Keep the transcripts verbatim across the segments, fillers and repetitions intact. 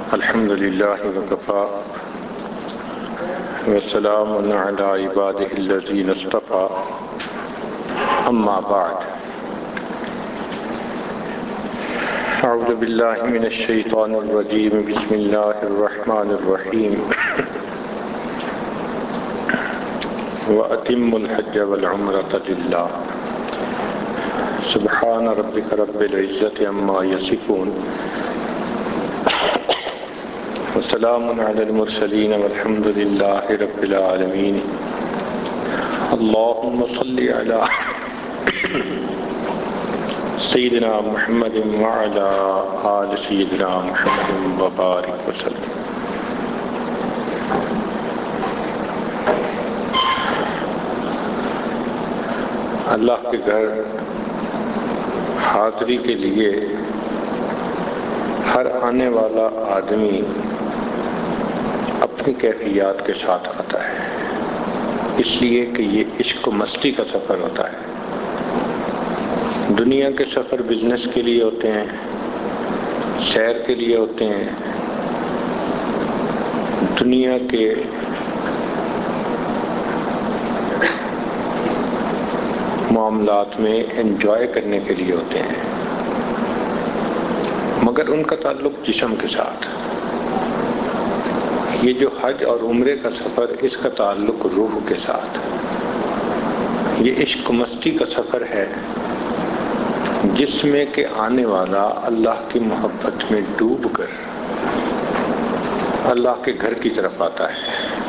الحمد لله وكفى وسلام على عباده الذين اصطفى أما بعد أعوذ بالله من الشيطان الرجيم بسم الله الرحمن الرحيم وأتم الحج والعمرة لله سبحان ربك رب العزة عما يصفون وسلام على المرسلين والحمد لله رب العالمين اللهم صل على سيدنا محمد وعلى آل سيدنا محمد وبارك وسلم. اللہ کے گھر حاضری کے لیے ہر آنے والا آدمی اپنی کیفیات کے ساتھ آتا ہے، اس لیے کہ یہ عشق و مستی کا سفر ہوتا ہے. دنیا کے سفر بزنس کے لیے ہوتے ہیں، سیر کے لیے ہوتے ہیں، دنیا کے معاملات میں انجوائے کرنے کے لیے ہوتے ہیں، مگر ان کا تعلق جسم کے ساتھ. یہ جو حج اور عمرے کا سفر، اس کا تعلق روح کے ساتھ. یہ عشق و مستی کا سفر ہے جس میں کہ آنے والا اللہ کی محبت میں ڈوب کر اللہ کے گھر کی طرف آتا ہے.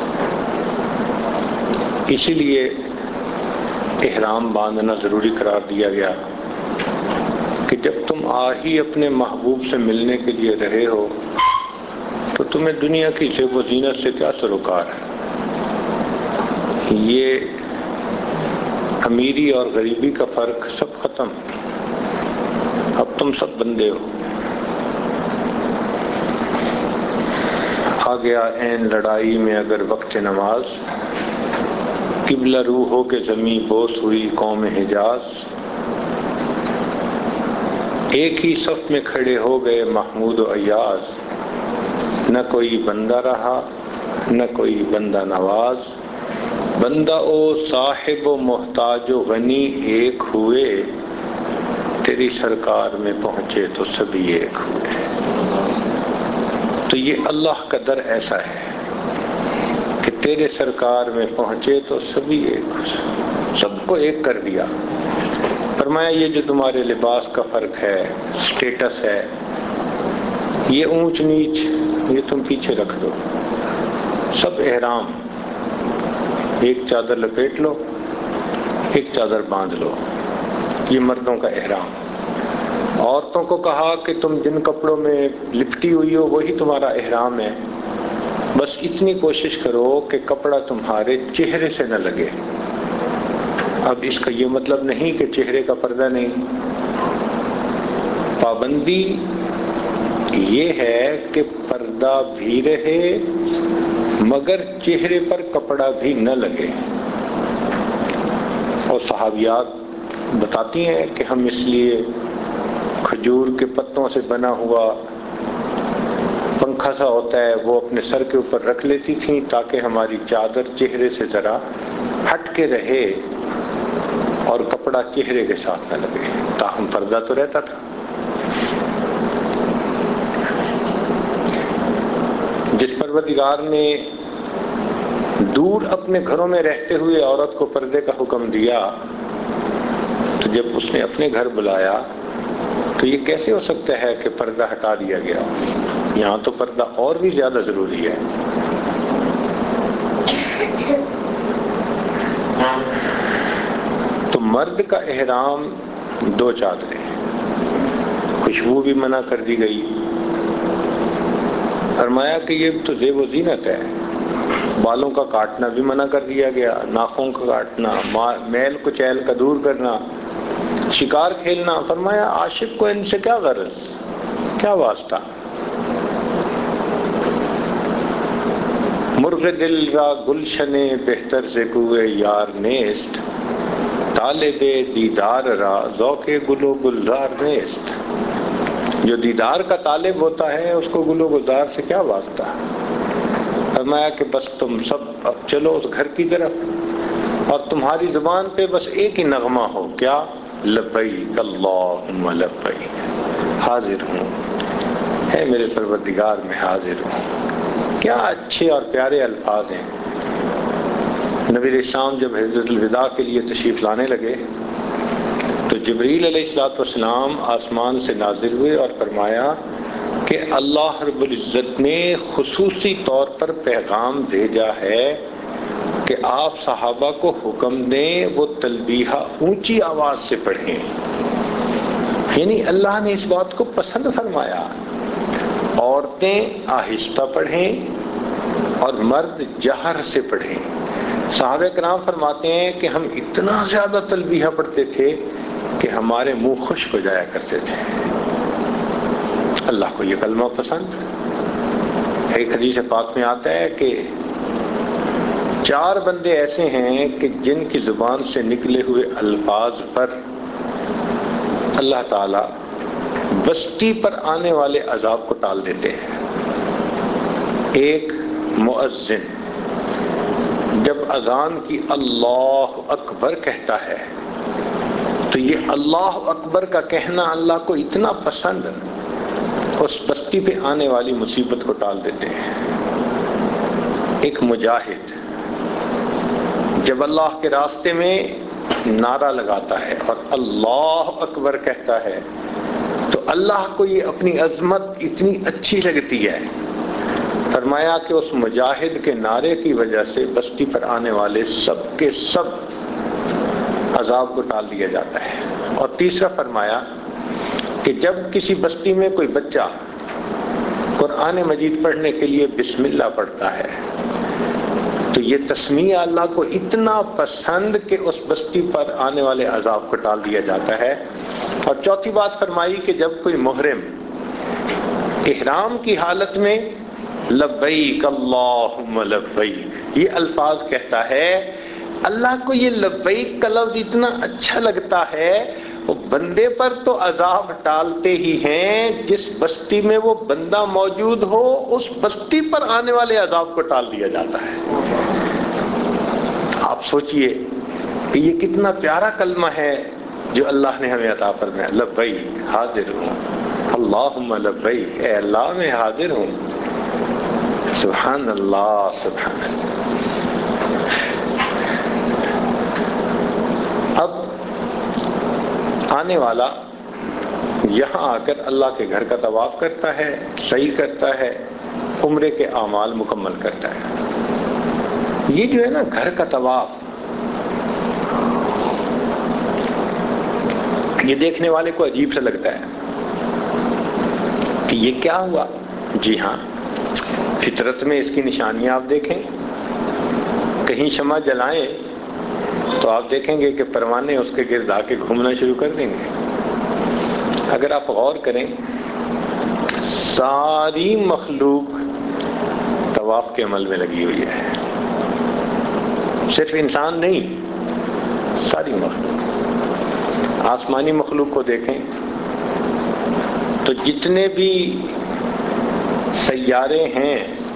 اسی لیے احرام باندھنا ضروری قرار دیا گیا کہ جب تم آ ہی اپنے محبوب سے ملنے کے لیے رہے ہو تو تمہیں دنیا کی زیب و زینت سے کیا سروکار ہے. یہ امیری اور غریبی کا فرق سب ختم. اب تم سب بندے ہو. آ گیا این لڑائی میں اگر وقت نماز، قبلہ روح ہو کے زمیں بوس ہوئی قوم حجاز. ایک ہی صف میں کھڑے ہو گئے محمود و ایاز. نہ کوئی بندہ رہا نہ کوئی بندہ نواز. بندہ او صاحب و محتاج و غنی ایک ہوئے. تیری سرکار میں پہنچے تو سبھی ایک ہوئے. تو یہ اللہ کا در ایسا ہے کہ تیرے سرکار میں پہنچے تو سبھی ایک، سب کو ایک کر دیا. فرمایا یہ جو تمہارے لباس کا فرق ہے، سٹیٹس ہے، یہ اونچ نیچ، یہ تم پیچھے رکھ دو. سب احرام، ایک چادر لپیٹ لو، ایک چادر باندھ لو. یہ مردوں کا احرام. عورتوں کو کہا کہ تم جن کپڑوں میں لپٹی ہوئی ہو وہی تمہارا احرام ہے، بس اتنی کوشش کرو کہ کپڑا تمہارے چہرے سے نہ لگے. اب اس کا یہ مطلب نہیں کہ چہرے کا پردہ نہیں. پابندی یہ ہے کہ پردہ بھی رہے مگر چہرے پر کپڑا بھی نہ لگے. اور صحابیات بتاتی ہیں کہ ہم اس لیے کھجور کے پتوں سے بنا ہوا پنکھا سا ہوتا ہے وہ اپنے سر کے اوپر رکھ لیتی تھیں تاکہ ہماری چادر چہرے سے ذرا ہٹ کے رہے اور کپڑا چہرے کے ساتھ نہ لگے. تاہم پردہ تو رہتا تھا. جس پروردگار نے دور اپنے گھروں میں رہتے ہوئے عورت کو پردے کا حکم دیا تو جب اس نے اپنے گھر بلایا تو یہ کیسے ہو سکتا ہے کہ پردہ ہٹا دیا گیا؟ یہاں تو پردہ اور بھی زیادہ ضروری ہے. تو مرد کا احرام دو چادریں، خوشبو بھی منع کر دی گئی. فرمایا کہ یہ تو زیب و زینت ہے. بالوں کا کاٹنا بھی منع کر دیا گیا، ناخن کا کاٹنا، میل کچیل کا دور کرنا، شکار کھیلنا. فرمایا عاشق کو ان سے کیا غرض، کیا واسطہ. مرغ دل را گلشن بہتر سے کوئے یار نیست. طالب دیدار را ذوق گل و گلزار نیست. جو دیدار کا طالب ہوتا ہے اس کو گل و گلزار سے کیا واسطہ؟ فرمایا کہ بس تم سب اب چلو اس گھر کی طرف اور تمہاری زبان پہ بس ایک ہی نغمہ ہو، کیا؟ لبیک اللہم لبیک، حاضر ہوں اے میرے پروردگار میں حاضر ہوں۔ کیا اچھے اور پیارے الفاظ ہیں۔ نبی علیہ السلام جب حجۃ الوداع کے لیے تشریف لانے لگے تو جبریل علیہ الصلوۃ والسلام آسمان سے نازل ہوئے اور فرمایا کہ اللہ رب العزت نے خصوصی طور پر پیغام بھیجا ہے کہ آپ صحابہ کو حکم دیں وہ تلبیہ اونچی آواز سے پڑھیں، یعنی اللہ نے اس بات کو پسند فرمایا۔ عورتیں آہستہ پڑھیں اور مرد جہر سے پڑھیں۔ صحابہ کرام فرماتے ہیں کہ ہم اتنا زیادہ تلبیہ پڑھتے تھے کہ ہمارے منہ خشک ہو جایا کرتے تھے۔ اللہ کو یہ کلمہ پسند۔ ایک حدیث پاک میں آتا ہے کہ چار بندے ایسے ہیں کہ جن کی زبان سے نکلے ہوئے الفاظ پر اللہ تعالی بستی پر آنے والے عذاب کو ٹال دیتے ہیں۔ ایک مؤذن جب اذان کی اللہ اکبر کہتا ہے تو یہ اللہ اکبر کا کہنا اللہ کو اتنا پسند اس بستی پہ آنے والی مصیبت کو ٹال دیتے ہیں۔ ایک مجاہد جب اللہ کے راستے میں نعرہ لگاتا ہے اور اللہ اکبر کہتا ہے تو اللہ کو یہ اپنی عظمت اتنی اچھی لگتی ہے، فرمایا کہ اس مجاہد کے نعرے کی وجہ سے بستی پر آنے والے سب کے سب عذاب کو ٹال دیا جاتا ہے۔ اور تیسرا فرمایا کہ جب کسی بستی میں کوئی بچہ قرآن مجید پڑھنے کے لیے بسم اللہ پڑھتا ہے تو یہ تسمیہ اللہ کو اتنا پسند کہ اس بستی پر آنے والے عذاب کو ٹال دیا جاتا ہے۔ اور چوتھی بات فرمائی کہ جب کوئی محرم احرام کی حالت میں لبیک اللہم لبیک یہ الفاظ کہتا ہے، اللہ کو یہ لبیک کا لفظ اتنا اچھا لگتا ہے، وہ بندے پر تو عذاب ٹالتے ہی ہیں، جس بستی میں وہ بندہ موجود ہو اس بستی پر آنے والے عذاب کو ٹال دیا جاتا ہے۔ آپ سوچئے کہ یہ کتنا پیارا کلمہ ہے جو اللہ نے ہمیں عطا فرمایا، لبیک حاضر ہوں اللہم لبیک، اے اللہ میں حاضر ہوں۔ سبحان اللہ سبحان اللہ۔ اب آنے والا یہاں آ کر اللہ کے گھر کا طواف کرتا ہے، سعی کرتا ہے، عمرے کے اعمال مکمل کرتا ہے۔ یہ جو ہے نا گھر کا طواف، یہ دیکھنے والے کو عجیب سا لگتا ہے کہ یہ کیا ہوا؟ جی ہاں، فطرت میں اس کی نشانیاں آپ دیکھیں، کہیں شمع جلائیں تو آپ دیکھیں گے کہ پروانے اس کے گرد آ کے گھومنا شروع کر دیں گے۔ اگر آپ غور کریں ساری مخلوق طواف کے عمل میں لگی ہوئی ہے، صرف انسان نہیں، ساری مخلوق۔ آسمانی مخلوق کو دیکھیں تو جتنے بھی سیارے ہیں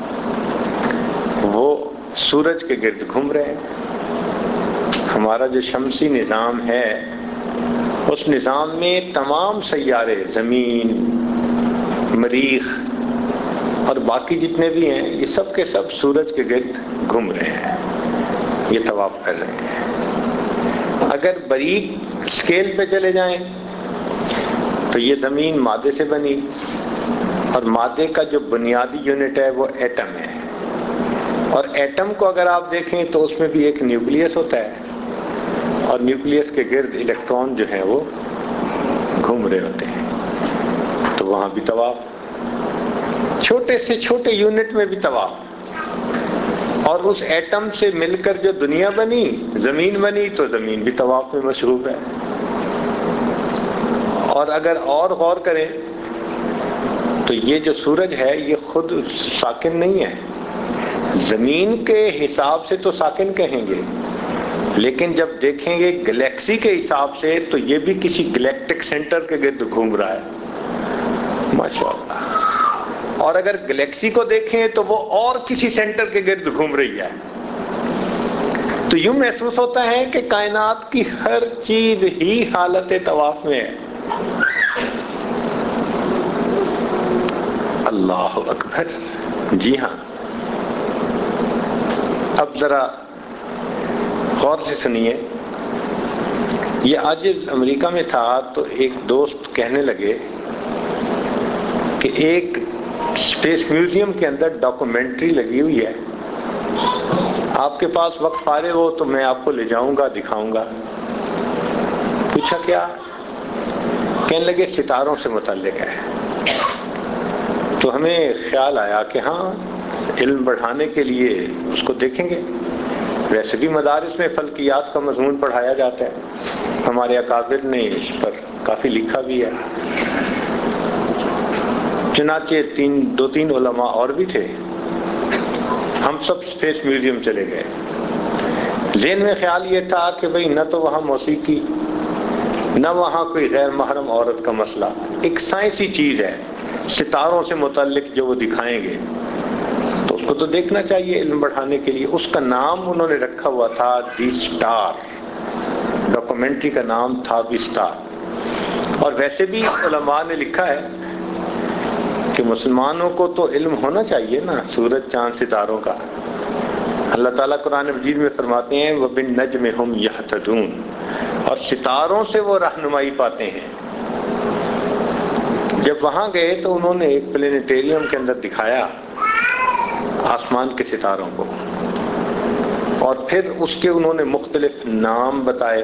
وہ سورج کے گرد گھوم رہے ہیں۔ ہمارا جو شمسی نظام ہے اس نظام میں تمام سیارے، زمین، مریخ اور باقی جتنے بھی ہیں یہ سب کے سب سورج کے گرد گھوم رہے ہیں، یہ طواف کر رہے ہیں۔ اگر باریک اسکیل پہ چلے جائیں تو یہ زمین مادے سے بنی، اور مادے کا جو بنیادی یونٹ ہے وہ ایٹم ہے، اور ایٹم کو اگر آپ دیکھیں تو اس میں بھی ایک نیوکلیس ہوتا ہے، اور نیوکلیس کے گرد الیکٹران جو ہیں وہ گھوم رہے ہوتے ہیں۔ تو وہاں بھی طواف، چھوٹے سے چھوٹے یونٹ میں بھی طواف، اور اس ایٹم سے مل کر جو دنیا بنی، زمین بنی، تو زمین بھی طواف میں مصروف ہے۔ اور اگر اور غور کریں تو یہ جو سورج ہے یہ خود ساکن نہیں ہے، زمین کے حساب سے تو ساکن کہیں گے، لیکن جب دیکھیں گے گلیکسی کے حساب سے تو یہ بھی کسی گلیکٹک سینٹر کے گرد گھوم رہا ہے۔ ماشاءاللہ. اور اگر گلیکسی کو دیکھیں تو وہ اور کسی سینٹر کے گرد گھوم رہی ہے. تو یوں محسوس ہوتا ہے کہ کائنات کی ہر چیز ہی حالت طواف میں ہے. اللہ اکبر. جی ہاں. اب ذرا غور سے سنیے. یہ آج امریکہ میں تھا تو ایک دوست کہنے لگے کہ ایک اسپیس میوزیم کے اندر ڈاکومنٹری لگی ہوئی ہے, آپ کے پاس وقت فارغ ہو تو میں آپ کو لے جاؤں گا, دکھاؤں گا. پوچھا کیا؟ کہنے لگے ستاروں سے متعلق ہے. تو ہمیں خیال آیا کہ ہاں علم بڑھانے کے لیے اس کو دیکھیں گے. ویسے بھی مدارس میں فلکیات کا مضمون پڑھایا جاتا ہے, ہمارے اکابر نے اس پر کافی لکھا بھی ہے. چنانچہ تین دو تین علماء اور بھی تھے, ہم سب اسپیس میوزیم چلے گئے. ذہن میں خیال یہ تھا کہ بھئی نہ تو وہاں موسیقی, نہ وہاں کوئی غیر محرم عورت کا مسئلہ, ایک سائنسی چیز ہے ستاروں سے متعلق جو وہ دکھائیں گے, تو اس کو تو دیکھنا چاہیے علم بڑھانے کے لیے. اس کا نام انہوں نے رکھا ہوا تھا دی سٹار, ڈاکومنٹری کا نام تھا دی سٹار. اور ویسے بھی علماء نے لکھا ہے کہ مسلمانوں کو تو علم ہونا چاہیے نا سورج چاند ستاروں کا. اللہ تعالیٰ قرآن مجید میں فرماتے ہیں وَبِالنَّجْمِ هُمْ يَهْتَدُونَ, اور ستاروں سے وہ رہنمائی پاتے ہیں. جب وہاں گئے تو انہوں نے ایک پلینیٹیریم کے اندر دکھایا آسمان کے ستاروں کو, اور پھر اس کے انہوں نے مختلف نام بتائے.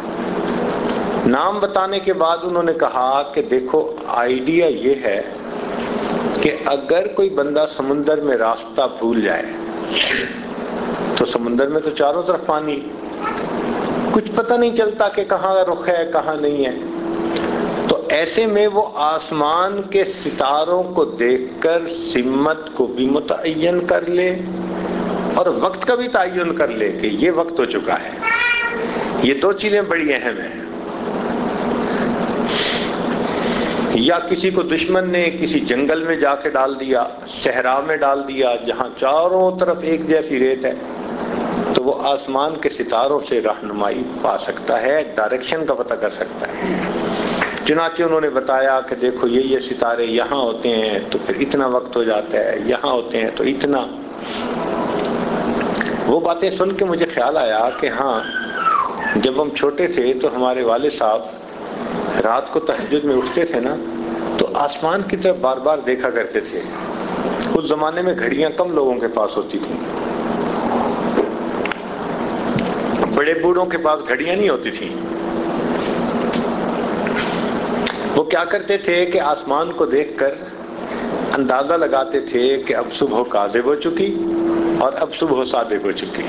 نام بتانے کے بعد انہوں نے کہا کہ دیکھو آئیڈیا یہ ہے کہ اگر کوئی بندہ سمندر میں راستہ بھول جائے تو سمندر میں تو چاروں طرف پانی, کچھ پتہ نہیں چلتا کہ کہاں رخ ہے کہاں نہیں ہے. تو ایسے میں وہ آسمان کے ستاروں کو دیکھ کر سمت کو بھی متعین کر لے اور وقت کا بھی تعین کر لے کہ یہ وقت ہو چکا ہے. یہ دو چیزیں بڑی اہم ہیں. یا کسی کو دشمن نے کسی جنگل میں جا کے ڈال دیا, صحرا میں ڈال دیا جہاں چاروں طرف ایک جیسی ریت ہے, تو وہ آسمان کے ستاروں سے رہنمائی پا سکتا ہے, ڈائریکشن کا پتہ کر سکتا ہے. چنانچہ انہوں نے بتایا کہ دیکھو یہ یہ ستارے یہاں ہوتے ہیں تو پھر اتنا وقت ہو جاتا ہے, یہاں ہوتے ہیں تو اتنا. وہ باتیں سن کے مجھے خیال آیا کہ ہاں جب ہم چھوٹے تھے تو ہمارے والد صاحب رات کو تہجد میں اٹھتے تھے نا تو آسمان کی طرف بار بار دیکھا کرتے تھے. اس زمانے میں گھڑیاں کم لوگوں کے پاس ہوتی تھیں, بڑے بوڑھوں کے پاس گھڑیاں نہیں ہوتی تھیں. وہ کیا کرتے تھے کہ آسمان کو دیکھ کر اندازہ لگاتے تھے کہ اب صبح کاذب ہو چکی اور اب صبح صادق ہو چکی.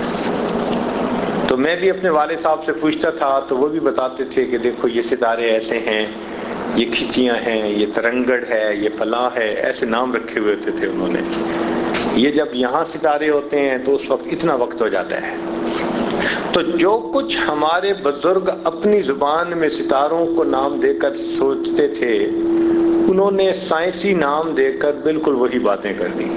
تو میں بھی اپنے والد صاحب سے پوچھتا تھا تو وہ بھی بتاتے تھے کہ دیکھو یہ ستارے ایسے ہیں, یہ کھچیاں ہیں, یہ ترنگڑ ہے, یہ فلاں ہے, ایسے نام رکھے ہوئے ہوتے تھے انہوں نے. یہ جب یہاں ستارے ہوتے ہیں تو اس وقت اتنا وقت ہو جاتا ہے. تو جو کچھ ہمارے بزرگ اپنی زبان میں ستاروں کو نام دے کر سوچتے تھے انہوں نے سائنسی نام دے کر بالکل وہی باتیں کر دی.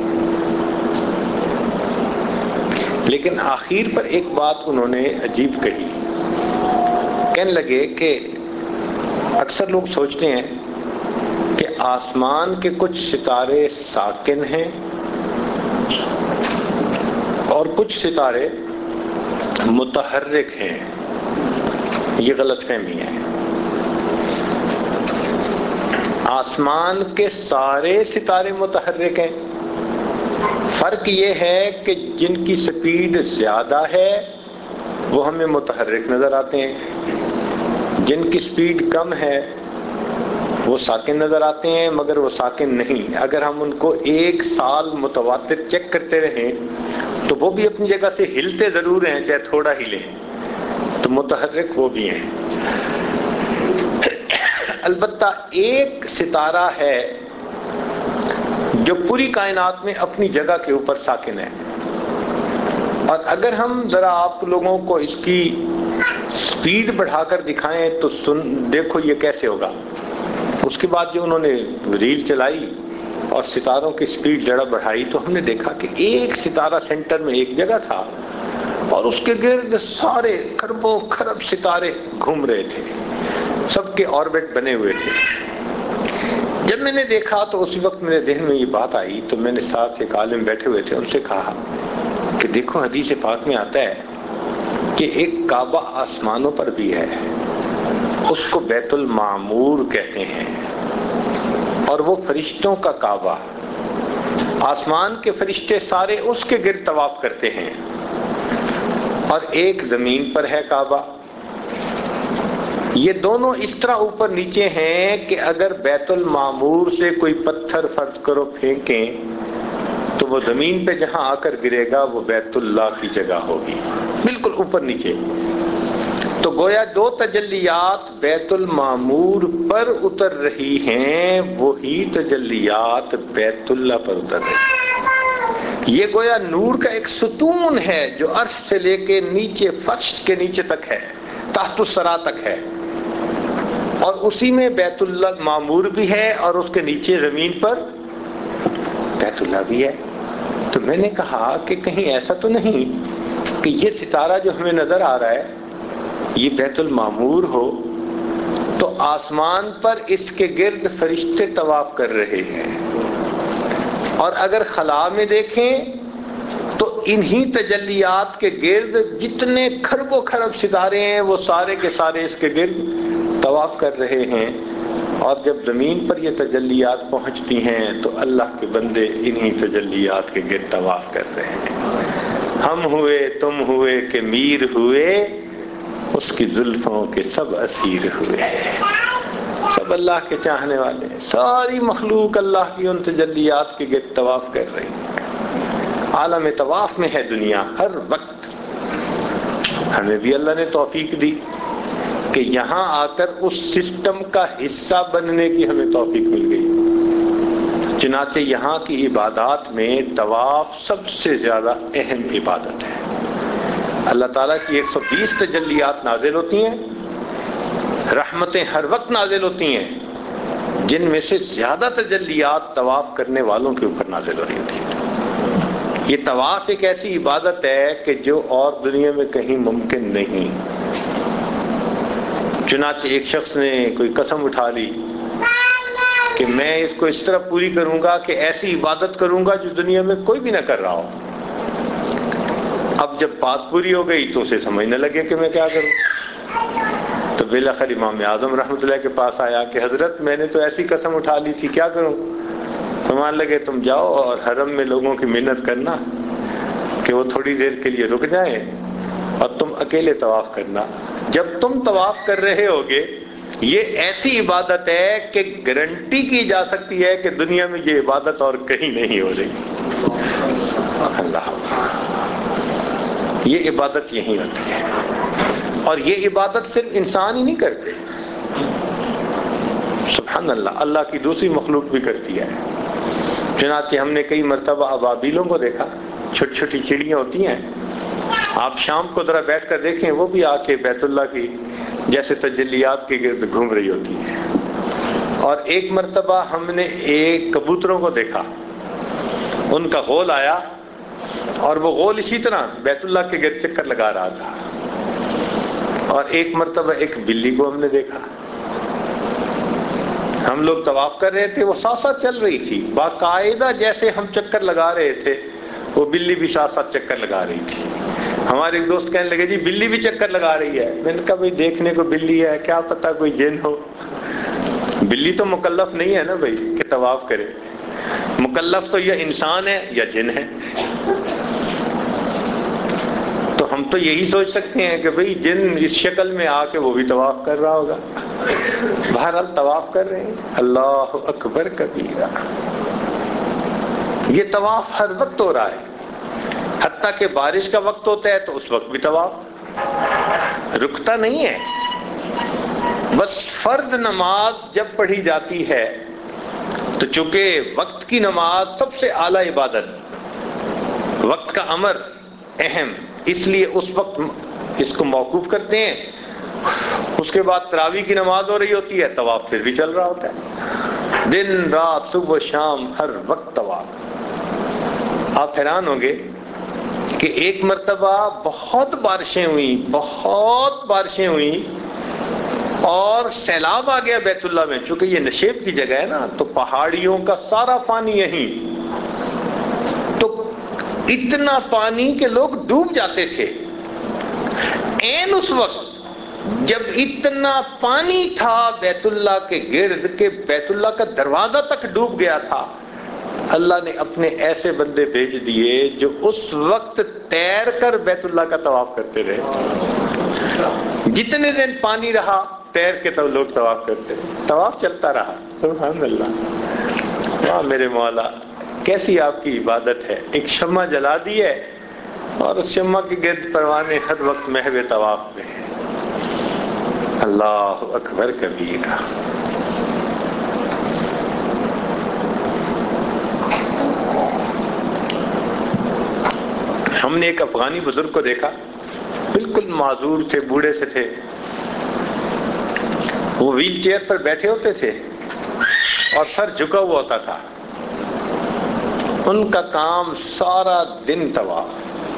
لیکن آخر پر ایک بات انہوں نے عجیب کہی. کہنے لگے کہ اکثر لوگ سوچتے ہیں کہ آسمان کے کچھ ستارے ساکن ہیں اور کچھ ستارے متحرک ہیں. یہ غلط فہمی ہے. آسمان کے سارے ستارے متحرک ہیں. فرق یہ ہے کہ جن کی سپیڈ زیادہ ہے وہ ہمیں متحرک نظر آتے ہیں, جن کی سپیڈ کم ہے وہ ساکن نظر آتے ہیں مگر وہ ساکن نہیں. اگر ہم ان کو ایک سال متواتر چیک کرتے رہیں تو وہ بھی اپنی جگہ سے ہلتے ضرور ہیں چاہے تھوڑا ہلیں, تو متحرک وہ بھی ہیں. البتہ ایک ستارہ ہے جو پوری کائنات میں اپنی جگہ کے اوپر ساکن ہے, اور اگر ہم ذرا آپ لوگوں کو اس کی سپیڈ بڑھا کر دکھائیں تو سن دیکھو یہ کیسے ہوگا. اس کے بعد جو انہوں نے ریل چلائی اور ستاروں کی سپیڈ ذرا بڑھائی تو ہم نے دیکھا کہ ایک ستارہ سینٹر میں ایک جگہ تھا اور اس کے گرد سارے کروڑوں خرب ستارے گھوم رہے تھے، سب کے آربٹ بنے ہوئے تھے۔ جب میں نے دیکھا تو اسی وقت میرے ذہن میں یہ بات آئی، تو میں نے ساتھ ایک عالم بیٹھے ہوئے تھے، ان سے کہا کہ دیکھو حدیث پاک میں آتا ہے کہ ایک کعبہ آسمانوں پر بھی ہے، اس کو بیت المعمور کہتے ہیں، اور وہ فرشتوں کا کعبہ، آسمان کے فرشتے سارے اس کے گرد طواف کرتے ہیں، اور ایک زمین پر ہے کعبہ۔ یہ دونوں اس طرح اوپر نیچے ہیں کہ اگر بیت المعمور سے کوئی پتھر فرض کرو پھینکیں تو وہ زمین پہ جہاں آ کر گرے گا وہ بیت اللہ کی جگہ ہوگی، بالکل اوپر نیچے۔ تو گویا دو تجلیات بیت المعمور پر اتر رہی ہیں، وہی تجلیات بیت اللہ پر اتر رہی ہیں۔ یہ گویا نور کا ایک ستون ہے جو عرش سے لے کے نیچے فرش کے نیچے تک ہے، تحت الثری تک ہے، اور اسی میں بیت اللہ معمور بھی ہے اور اس کے نیچے زمین پر بیت اللہ بھی ہے۔ تو میں نے کہا کہ کہیں ایسا تو نہیں کہ یہ ستارہ جو ہمیں نظر آ رہا ہے یہ بیت المعمور ہو تو آسمان پر اس کے گرد فرشتے طواف کر رہے ہیں، اور اگر خلا میں دیکھیں تو انہی تجلیات کے گرد جتنے کھربوں کھرب ستارے ہیں وہ سارے کے سارے اس کے گرد طواف کر رہے ہیں، اور جب زمین پر یہ تجلیات پہنچتی ہیں تو اللہ کے بندے انہی تجلیات کے گرد طواف کر رہے ہیں۔ ہم ہوئے تم ہوئے کہ میر ہوئے، اس کی زلفوں کے سب اسیر ہوئے، سب اللہ کے چاہنے والے، ساری مخلوق اللہ کی ان تجلیات کے گرد طواف کر رہی ہے۔ عالم طواف میں ہے دنیا ہر وقت۔ ہمیں بھی اللہ نے توفیق دی کہ یہاں آ کر اس سسٹم کا حصہ بننے کی ہمیں توفیق مل گئی۔ چنانچہ یہاں کی عبادات میں طواف سب سے زیادہ اہم عبادت ہے۔ اللہ تعالیٰ کی ایک سو بیس تجلیات نازل ہوتی ہیں، رحمتیں ہر وقت نازل ہوتی ہیں، جن میں سے زیادہ تجلیات طواف کرنے والوں کے اوپر نازل ہو رہی ہوتی ہیں۔ یہ طواف ایک ایسی عبادت ہے کہ جو اور دنیا میں کہیں ممکن نہیں۔ چنانچہ ایک شخص نے کوئی قسم اٹھا لی کہ میں اس کو اس طرح پوری کروں گا کہ ایسی عبادت کروں گا جو دنیا میں کوئی بھی نہ کر رہا ہو۔ اب جب بات پوری ہو گئی تو اسے سمجھنے لگے کہ میں کیا کروں، تو بالآخر امام اعظم رحمۃ اللہ کے پاس آیا کہ حضرت میں نے تو ایسی قسم اٹھا لی تھی، کیا کروں؟ فرمان لگے تم جاؤ اور حرم میں لوگوں کی محنت کرنا کہ وہ تھوڑی دیر کے لیے رک جائیں اور تم اکیلے طواف کرنا۔ جب تم طواف کر رہے ہوگے یہ ایسی عبادت ہے کہ گارنٹی کی جا سکتی ہے کہ دنیا میں یہ عبادت اور کہیں نہیں ہو رہی۔ اللہ، یہ عبادت یہی ہوتی ہے، اور یہ عبادت صرف انسان ہی نہیں کرتے، سبحان اللہ، اللہ کی دوسری مخلوق بھی کرتی ہے۔ چنانچہ ہم نے کئی مرتبہ ابابیلوں کو دیکھا، چھوٹی چھوٹی چڑیاں ہوتی ہیں، آپ شام کو ذرا بیٹھ کر دیکھیں وہ بھی آ کے بیت اللہ کی جیسے تجلیات کے گرد گھوم رہی ہوتی ہیں۔ اور ایک مرتبہ ہم نے ایک کبوتروں کو دیکھا، ان کا غول آیا اور وہ غول اسی طرح بیت اللہ کے گرد چکر لگا رہا تھا۔ اور ایک مرتبہ ایک بلی کو ہم نے دیکھا، ہم لوگ طواف کر رہے تھے، وہ ساتھ ساتھ چل رہی تھی، باقاعدہ جیسے ہم چکر لگا رہے تھے وہ بلی بھی ساتھ ساتھ چکر لگا رہی تھی۔ ہمارے ایک دوست کہنے لگے جی بلی بھی چکر لگا رہی ہے۔ میں نے کہا بھائی دیکھنے کو بلی ہے، کیا پتا کوئی جن ہو، بلی تو مکلف نہیں ہے نا بھائی کہ طواف کرے، مکلف تو یا انسان ہے یا جن ہے۔ تو ہم تو یہی سوچ سکتے ہیں کہ بھئی جن اس شکل میں آ کے وہ بھی طواف کر رہا ہوگا۔ بہرحال طواف کر رہے ہیں، اللہ اکبر کبیرہ۔ یہ طواف ہر وقت ہو رہا ہے، حتیٰ کہ بارش کا وقت ہوتا ہے تو اس وقت بھی طواف رکتا نہیں ہے۔ بس فرض نماز جب پڑھی جاتی ہے تو چونکہ وقت کی نماز سب سے اعلیٰ عبادت، وقت کا امر اہم، اس لیے اس وقت اس کو موقوف کرتے ہیں۔ اس کے بعد تراویح کی نماز ہو رہی ہوتی ہے، طواف پھر بھی چل رہا ہوتا ہے۔ دن رات صبح شام ہر وقت طواف۔ آپ حیران ہوں گے کہ ایک مرتبہ بہت بارشیں ہوئیں بہت بارشیں ہوئیں اور سیلاب آ گیا بیت اللہ میں، چونکہ یہ نشیب کی جگہ ہے نا تو پہاڑیوں کا سارا پانی یہیں، تو اتنا پانی کہ لوگ ڈوب جاتے تھے۔ عین اس وقت جب اتنا پانی تھا بیت اللہ کے گرد کہ بیت اللہ کا دروازہ تک ڈوب گیا تھا، اللہ نے اپنے ایسے بندے بھیج دیے جو اس وقت تیر کر بیت اللہ کا طواف کرتے رہے۔ جتنے دن پانی رہا تیر کے تو لوگ طواف کرتے رہے، طواف چلتا رہا۔ سبحان اللہ، واہ میرے مولا، کیسی آپ کی عبادت ہے۔ ایک شمع جلا دی ہے اور اس شمع کے گرد پروانے ہر وقت محو طواف میں ہیں۔ اللہ اکبر کبیرہ۔ ہم نے ایک افغانی بزرگ کو دیکھا، بالکل معذور تھے، بوڑھے سے تھے، وہ ویل چیئر پر بیٹھے ہوتے تھے اور سر جھکا ہوا ہوتا تھا، ان کا کام سارا دن طواف،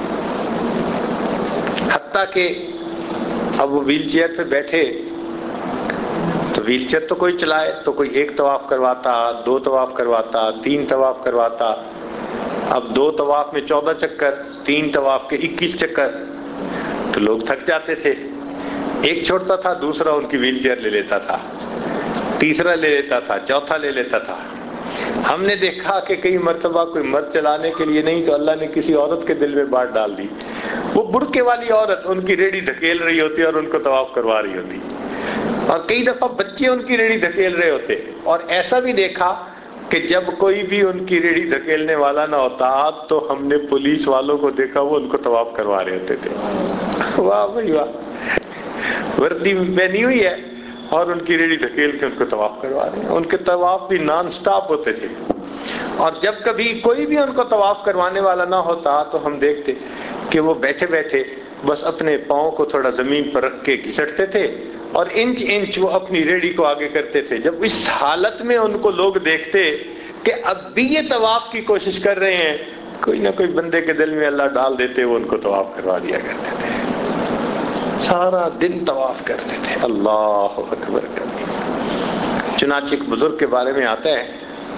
حتیٰ کہ اب وہ ویل چیئر پہ بیٹھے تو ویل چیئر تو کوئی چلائے تو کوئی ایک طواف کرواتا، دو طواف کرواتا، تین طواف کرواتا، اب دو طواف میں چودہ چکر، تین طواف کے اکیس چکر، تو لوگ تھک جاتے تھے۔ ایک چھوڑتا تھا دوسرا ان کی ویل چیئر لے لیتا تھا، تیسرا لے لیتا تھا، چوتھا لے لیتا تھا۔ ہم نے دیکھا کہ کئی مرتبہ کوئی مرد چلانے کے لیے نہیں تو اللہ نے کسی عورت کے دل میں بات ڈال دی، وہ برقعے والی عورت ان کی ریڑھی دھکیل رہی ہوتی اور ان کو طواف کروا رہی ہوتی، اور کئی دفعہ بچے ان کی ریڑھی دھکیل رہے ہوتے، اور ایسا بھی دیکھا کہ جب کوئی بھی ان کی ریڑھی دھکیلنے والا نہ ہوتا تو ہم نے پولیس والوں کو دیکھا وہ ان کو طواف کروا رہے ہوتے تھے۔ واہ بھائی واہ، وردی پہنی ہوئی ہے اور ان کی ریڑھی دھکیل کے ان کو طواف کروا رہے ہیں۔ ان کے طواف بھی نان سٹاپ ہوتے تھے، اور جب کبھی کوئی بھی ان کو طواف کروانے والا نہ ہوتا تو ہم دیکھتے کہ وہ بیٹھے بیٹھے بس اپنے پاؤں کو تھوڑا زمین پر رکھ کے گھسٹتے تھے اور انچ انچ وہ اپنی ریڑھی کو آگے کرتے تھے۔ جب اس حالت میں ان کو لوگ دیکھتے کہ اب بھی یہ طواف کی کوشش کر رہے ہیں، کوئی نہ کوئی بندے کے دل میں اللہ ڈال دیتے، وہ ان کو طواف کروا دیا کرتے تھے، سارا دن طواف کرتے تھے۔ اللہ اکبر کبیر۔ چنانچہ ایک بزرگ کے بارے میں آتا ہے،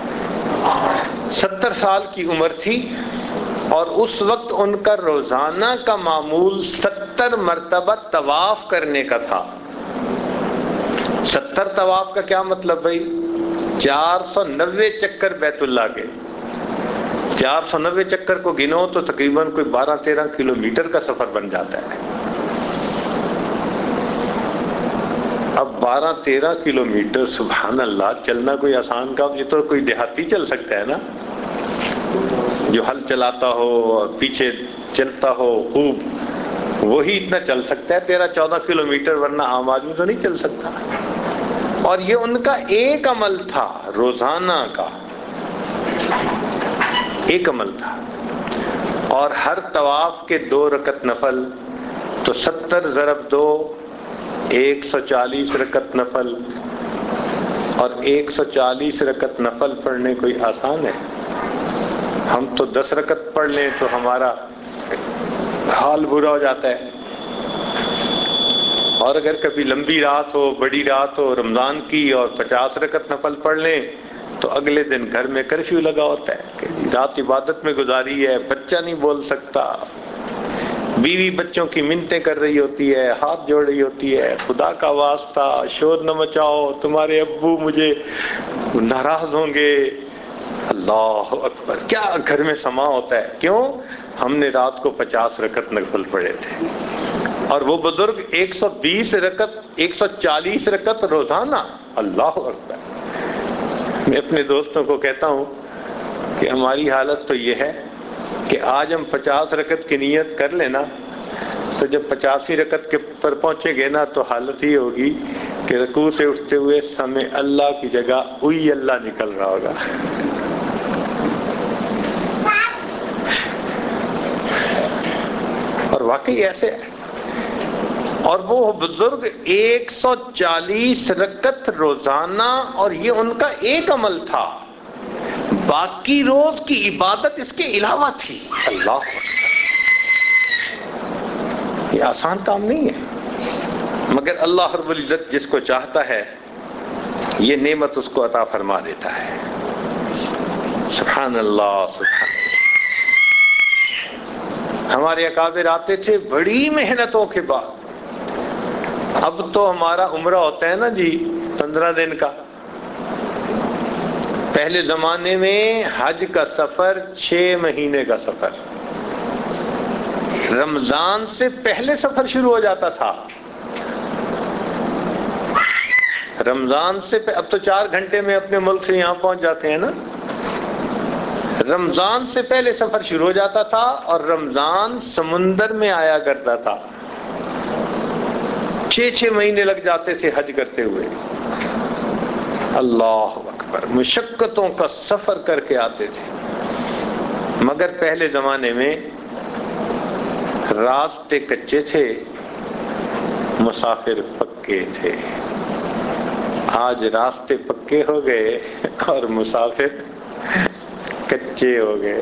ستر سال کی عمر تھی اور اس وقت ان کا روزانہ کا معمول ستر مرتبہ طواف کرنے کا تھا۔ ستر طواف کا کیا مطلب بھائی؟ چار سو نوے چکر بیت اللہ کے، چار سو نوے چکر کو گنو تو تقریباً کوئی بارہ تیرہ کلو میٹر کا سفر بن جاتا ہے۔ اب بارہ تیرہ کلو میٹر، سبحان اللہ، چلنا کوئی آسان کام، یہ تو کوئی دیہاتی چل سکتا ہے نا، جو ہل چلاتا ہو اور پیچھے چلتا ہو خوب، وہی اتنا چل سکتا ہے تیرہ چودہ کلو میٹر، ورنہ عام آدمی تو نہیں چل سکتا۔ اور یہ ان کا ایک عمل تھا، روزانہ کا ایک عمل تھا، اور ہر طواف کے دو رکعت نفل، تو ستر ضرب دو ایک سو چالیس رکعت نفل، اور ایک سو چالیس رکعت نفل پڑھنے کوئی آسان ہے؟ ہم تو دس رکعت پڑھ لیں تو ہمارا حال برا ہو جاتا ہے، اور اگر کبھی لمبی رات ہو، بڑی رات ہو رمضان کی اور پچاس رکعت نفل پڑھ لیں تو اگلے دن گھر میں کرفیو لگا ہوتا ہے کہ رات عبادت میں گزاری ہے، بچہ نہیں بول سکتا، بیوی بچوں کی منتیں کر رہی ہوتی ہے، ہاتھ جوڑ رہی ہوتی ہے، خدا کا واسطہ شور نہ مچاؤ، تمہارے ابو مجھے ناراض ہوں گے۔ اللہ اکبر، کیا گھر میں سما ہوتا ہے، کیوں؟ ہم نے رات کو پچاس رکعت نفل پڑھے تھے، اور وہ بزرگ ایک سو بیس رکعت، ایک سو چالیس رکعت روزانہ۔ اللہ اکبر۔ میں اپنے دوستوں کو کہتا ہوں کہ ہماری حالت تو یہ ہے کہ آج ہم پچاس رکعت کی نیت کر لینا تو جب پچاسی رکعت کے پر پہنچے گے نا تو حالت ہی ہوگی کہ رکوع سے اٹھتے ہوئے سمے اللہ کی جگہ اوئی اللہ نکل رہا ہوگا۔ اور واقعی ایسے ہے، اور وہ بزرگ ایک سو چالیس رکعت روزانہ، اور یہ ان کا ایک عمل تھا، باقی روز کی عبادت اس کے علاوہ تھی۔ اللہ، یہ آسان کام نہیں ہے، مگر اللہ رب العزت جس کو چاہتا ہے یہ نعمت اس کو عطا فرما دیتا ہے۔ سبحان اللہ، سبحان اللہ۔ ہمارے اکابر آتے تھے بڑی محنتوں کے بعد۔ اب تو ہمارا عمرہ ہوتا ہے نا جی پندرہ دن کا، پہلے زمانے میں حج کا سفر چھ مہینے کا سفر، رمضان سے پہلے سفر شروع ہو جاتا تھا۔ رمضان سے پہ... اب تو چار گھنٹے میں اپنے ملک سے یہاں پہنچ جاتے ہیں نا۔ رمضان سے پہلے سفر شروع ہو جاتا تھا اور رمضان سمندر میں آیا کرتا تھا، چھ چھ مہینے لگ جاتے تھے حج کرتے ہوئے۔ اللہ اکبر، مشقتوں کا سفر کر کے آتے تھے۔ مگر پہلے زمانے میں راستے کچے تھے، مسافر پکے تھے۔ آج راستے پکے ہو گئے اور مسافر کچے ہو گئے۔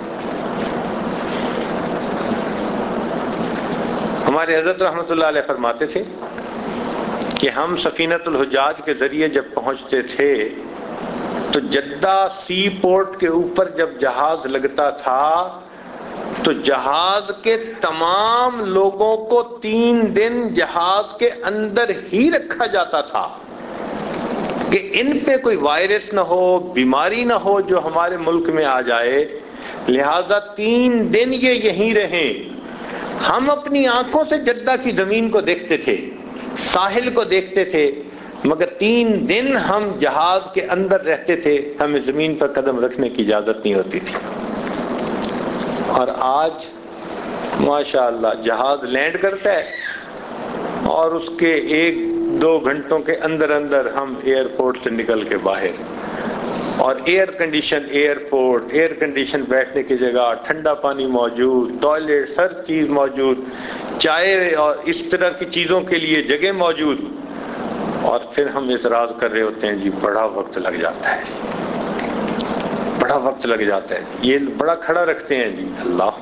ہمارے حضرت رحمۃ اللہ علیہ فرماتے تھے کہ ہم سفینۃ الحجاج کے ذریعے جب پہنچتے تھے تو جدہ سی پورٹ کے اوپر جب جہاز لگتا تھا تو جہاز کے تمام لوگوں کو تین دن جہاز کے اندر ہی رکھا جاتا تھا کہ ان پہ کوئی وائرس نہ ہو، بیماری نہ ہو جو ہمارے ملک میں آ جائے، لہذا تین دن یہ یہیں رہیں۔ ہم اپنی آنکھوں سے جدہ کی زمین کو دیکھتے تھے، ساحل کو دیکھتے تھے، مگر تین دن ہم جہاز کے اندر رہتے تھے، ہمیں زمین پر قدم رکھنے کی اجازت نہیں ہوتی تھی۔ اور آج ماشاءاللہ جہاز لینڈ کرتا ہے اور اس کے ایک دو گھنٹوں کے اندر اندر ہم ایئرپورٹ سے نکل کے باہر، اور air condition airport, air condition بیٹھنے کی جگہ، ٹھنڈا پانی موجود، ٹوائلٹ، ہر چیز موجود، چائے اور اس طرح کی چیزوں کے لیے جگہ موجود، اور پھر ہم اعتراض کر رہے ہوتے ہیں جی بڑا وقت لگ جاتا ہے، بڑا وقت لگ جاتا ہے، یہ بڑا کھڑا رکھتے ہیں جی۔ اللہ،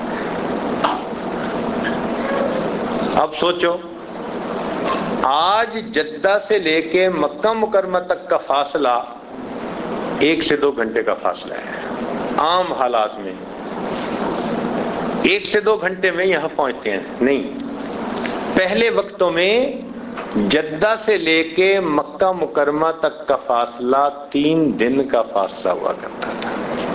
اب سوچو آج جدہ سے لے کے مکہ مکرمہ تک کا فاصلہ ایک سے دو گھنٹے کا فاصلہ ہے۔ عام حالات میں ایک سے دو گھنٹے میں یہاں پہنچتے ہیں، نہیں، پہلے وقتوں میں جدہ سے لے کے مکہ مکرمہ تک کا فاصلہ تین دن کا فاصلہ ہوا کرتا تھا۔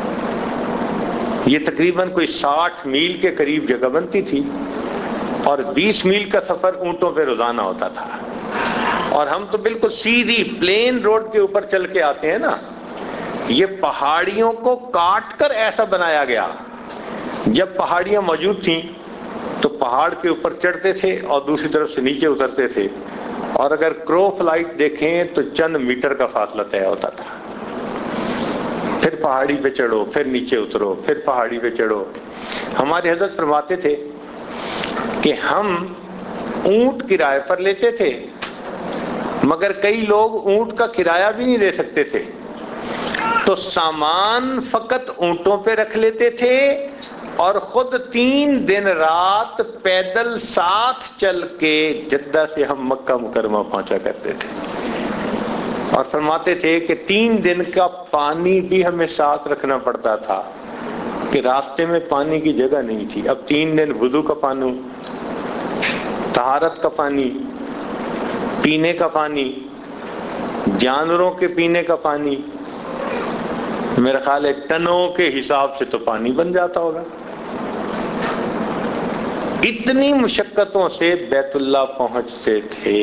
یہ تقریباً کوئی ساٹھ میل کے قریب جگہ بنتی تھی، اور بیس میل کا سفر اونٹوں پہ روزانہ ہوتا تھا، اور ہم تو بالکل سیدھی پلین روڈ کے اوپر چل کے آتے ہیں نا۔ یہ پہاڑیوں کو کاٹ کر ایسا بنایا گیا، جب پہاڑیاں موجود تھیں تو پہاڑ کے اوپر چڑھتے تھے اور دوسری طرف سے نیچے اترتے تھے، اور اگر کرو فلائٹ دیکھیں تو چند میٹر کا فاصلہ طے ہوتا تھا۔ پھر پہاڑی پہ چڑھو، پھر نیچے اترو، پھر پہاڑی پہ چڑھو۔ ہمارے حضرت فرماتے تھے کہ ہم اونٹ کرائے پر لیتے تھے، مگر کئی لوگ اونٹ کا کرایہ بھی نہیں لے سکتے تھے، تو سامان فقط اونٹوں پہ رکھ لیتے تھے اور خود تین دن رات پیدل ساتھ چل کے جدہ سے ہم مکہ مکرمہ پہنچا کرتے تھے۔ اور فرماتے تھے کہ تین دن کا پانی بھی ہمیں ساتھ رکھنا پڑتا تھا کہ راستے میں پانی کی جگہ نہیں تھی۔ اب تین دن وضو کا پانی، طہارت کا پانی، پینے کا پانی، جانوروں کے پینے کا پانی، میرا خیال ہے ٹنوں کے حساب سے تو پانی بن جاتا ہوگا۔ اتنی مشقتوں سے بیت اللہ پہنچتے تھے۔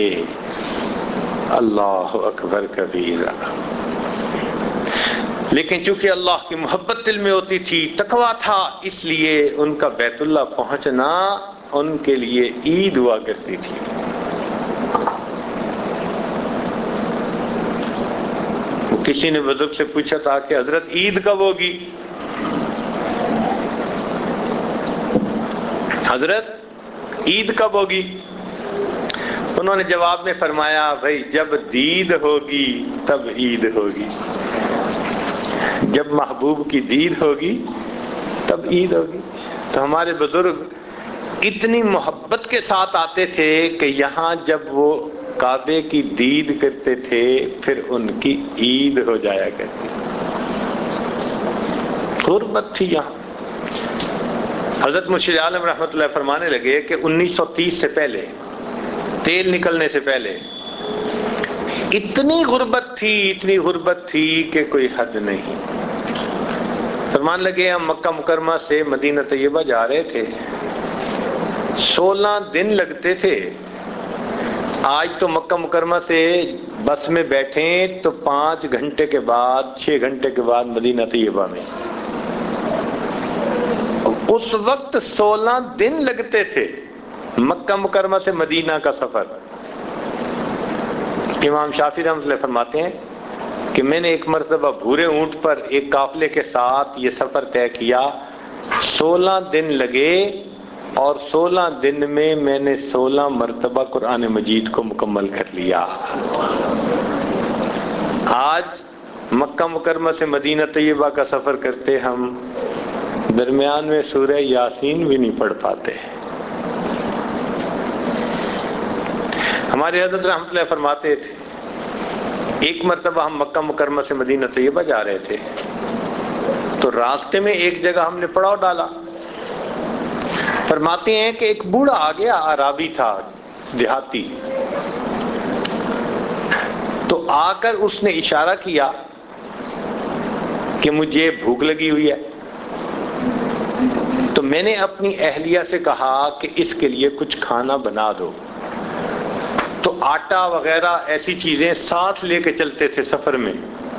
اللہ اکبر کبیرہ۔ لیکن چونکہ اللہ کی محبت دل میں ہوتی تھی، تقویٰ تھا، اس لیے ان کا بیت اللہ پہنچنا ان کے لیے عید ہوا کرتی تھی۔ کسی نے بزرگ سے پوچھا تھا کہ حضرت عید کب ہوگی؟ حضرت عید کب ہوگی؟ انہوں نے جواب میں فرمایا بھائی جب دید ہوگی تب عید ہوگی، جب محبوب کی دید ہوگی تب عید ہوگی۔ تو ہمارے بزرگ اتنی محبت کے ساتھ آتے تھے کہ یہاں جب وہ کعبے کی دید کرتے تھے پھر ان کی عید ہو جایا کرتی، غربت تھی یہاں۔ حضرت مرشد عالم رحمۃ اللہ فرمانے لگے کہ انیس سو تیس سے پہلے، تیل نکلنے سے پہلے اتنی غربت تھی اتنی غربت تھی کہ کوئی حد نہیں۔ فرمان لگے ہم مکہ مکرمہ سے مدینہ طیبہ جا رہے تھے، سولہ دن لگتے تھے۔ آج تو مکہ مکرمہ سے بس میں بیٹھیں تو پانچ گھنٹے کے بعد چھ گھنٹے کے بعد مدینہ طیبہ میں، اس وقت سولہ دن لگتے تھے مکہ مکرمہ سے مدینہ کا سفر۔ امام شافعی رحمۃ اللہ فرماتے ہیں کہ میں نے ایک مرتبہ بھورے اونٹ پر ایک قافلے کے ساتھ یہ سفر طے کیا، سولہ دن لگے اور سولہ دن میں میں نے سولہ مرتبہ قرآن مجید کو مکمل کر لیا۔ آج مکہ مکرمہ سے مدینہ طیبہ کا سفر کرتے ہم درمیان میں سورہ یاسین بھی نہیں پڑھ پاتے۔ ہمارے حضرت رحمۃ اللہ فرماتے تھے ایک مرتبہ ہم مکہ مکرمہ سے مدینہ طیبہ جا رہے تھے تو راستے میں ایک جگہ ہم نے پڑاؤ ڈالا۔ فرماتے ہیں کہ ایک بوڑھا آ گیا، عرابی تھا، دیہاتی، تو آ کر اس نے اشارہ کیا کہ مجھے بھوک لگی ہوئی ہے۔ تو میں نے اپنی اہلیہ سے کہا کہ اس کے لیے کچھ کھانا بنا دو، تو آٹا وغیرہ ایسی چیزیں ساتھ لے کے چلتے تھے سفر میں۔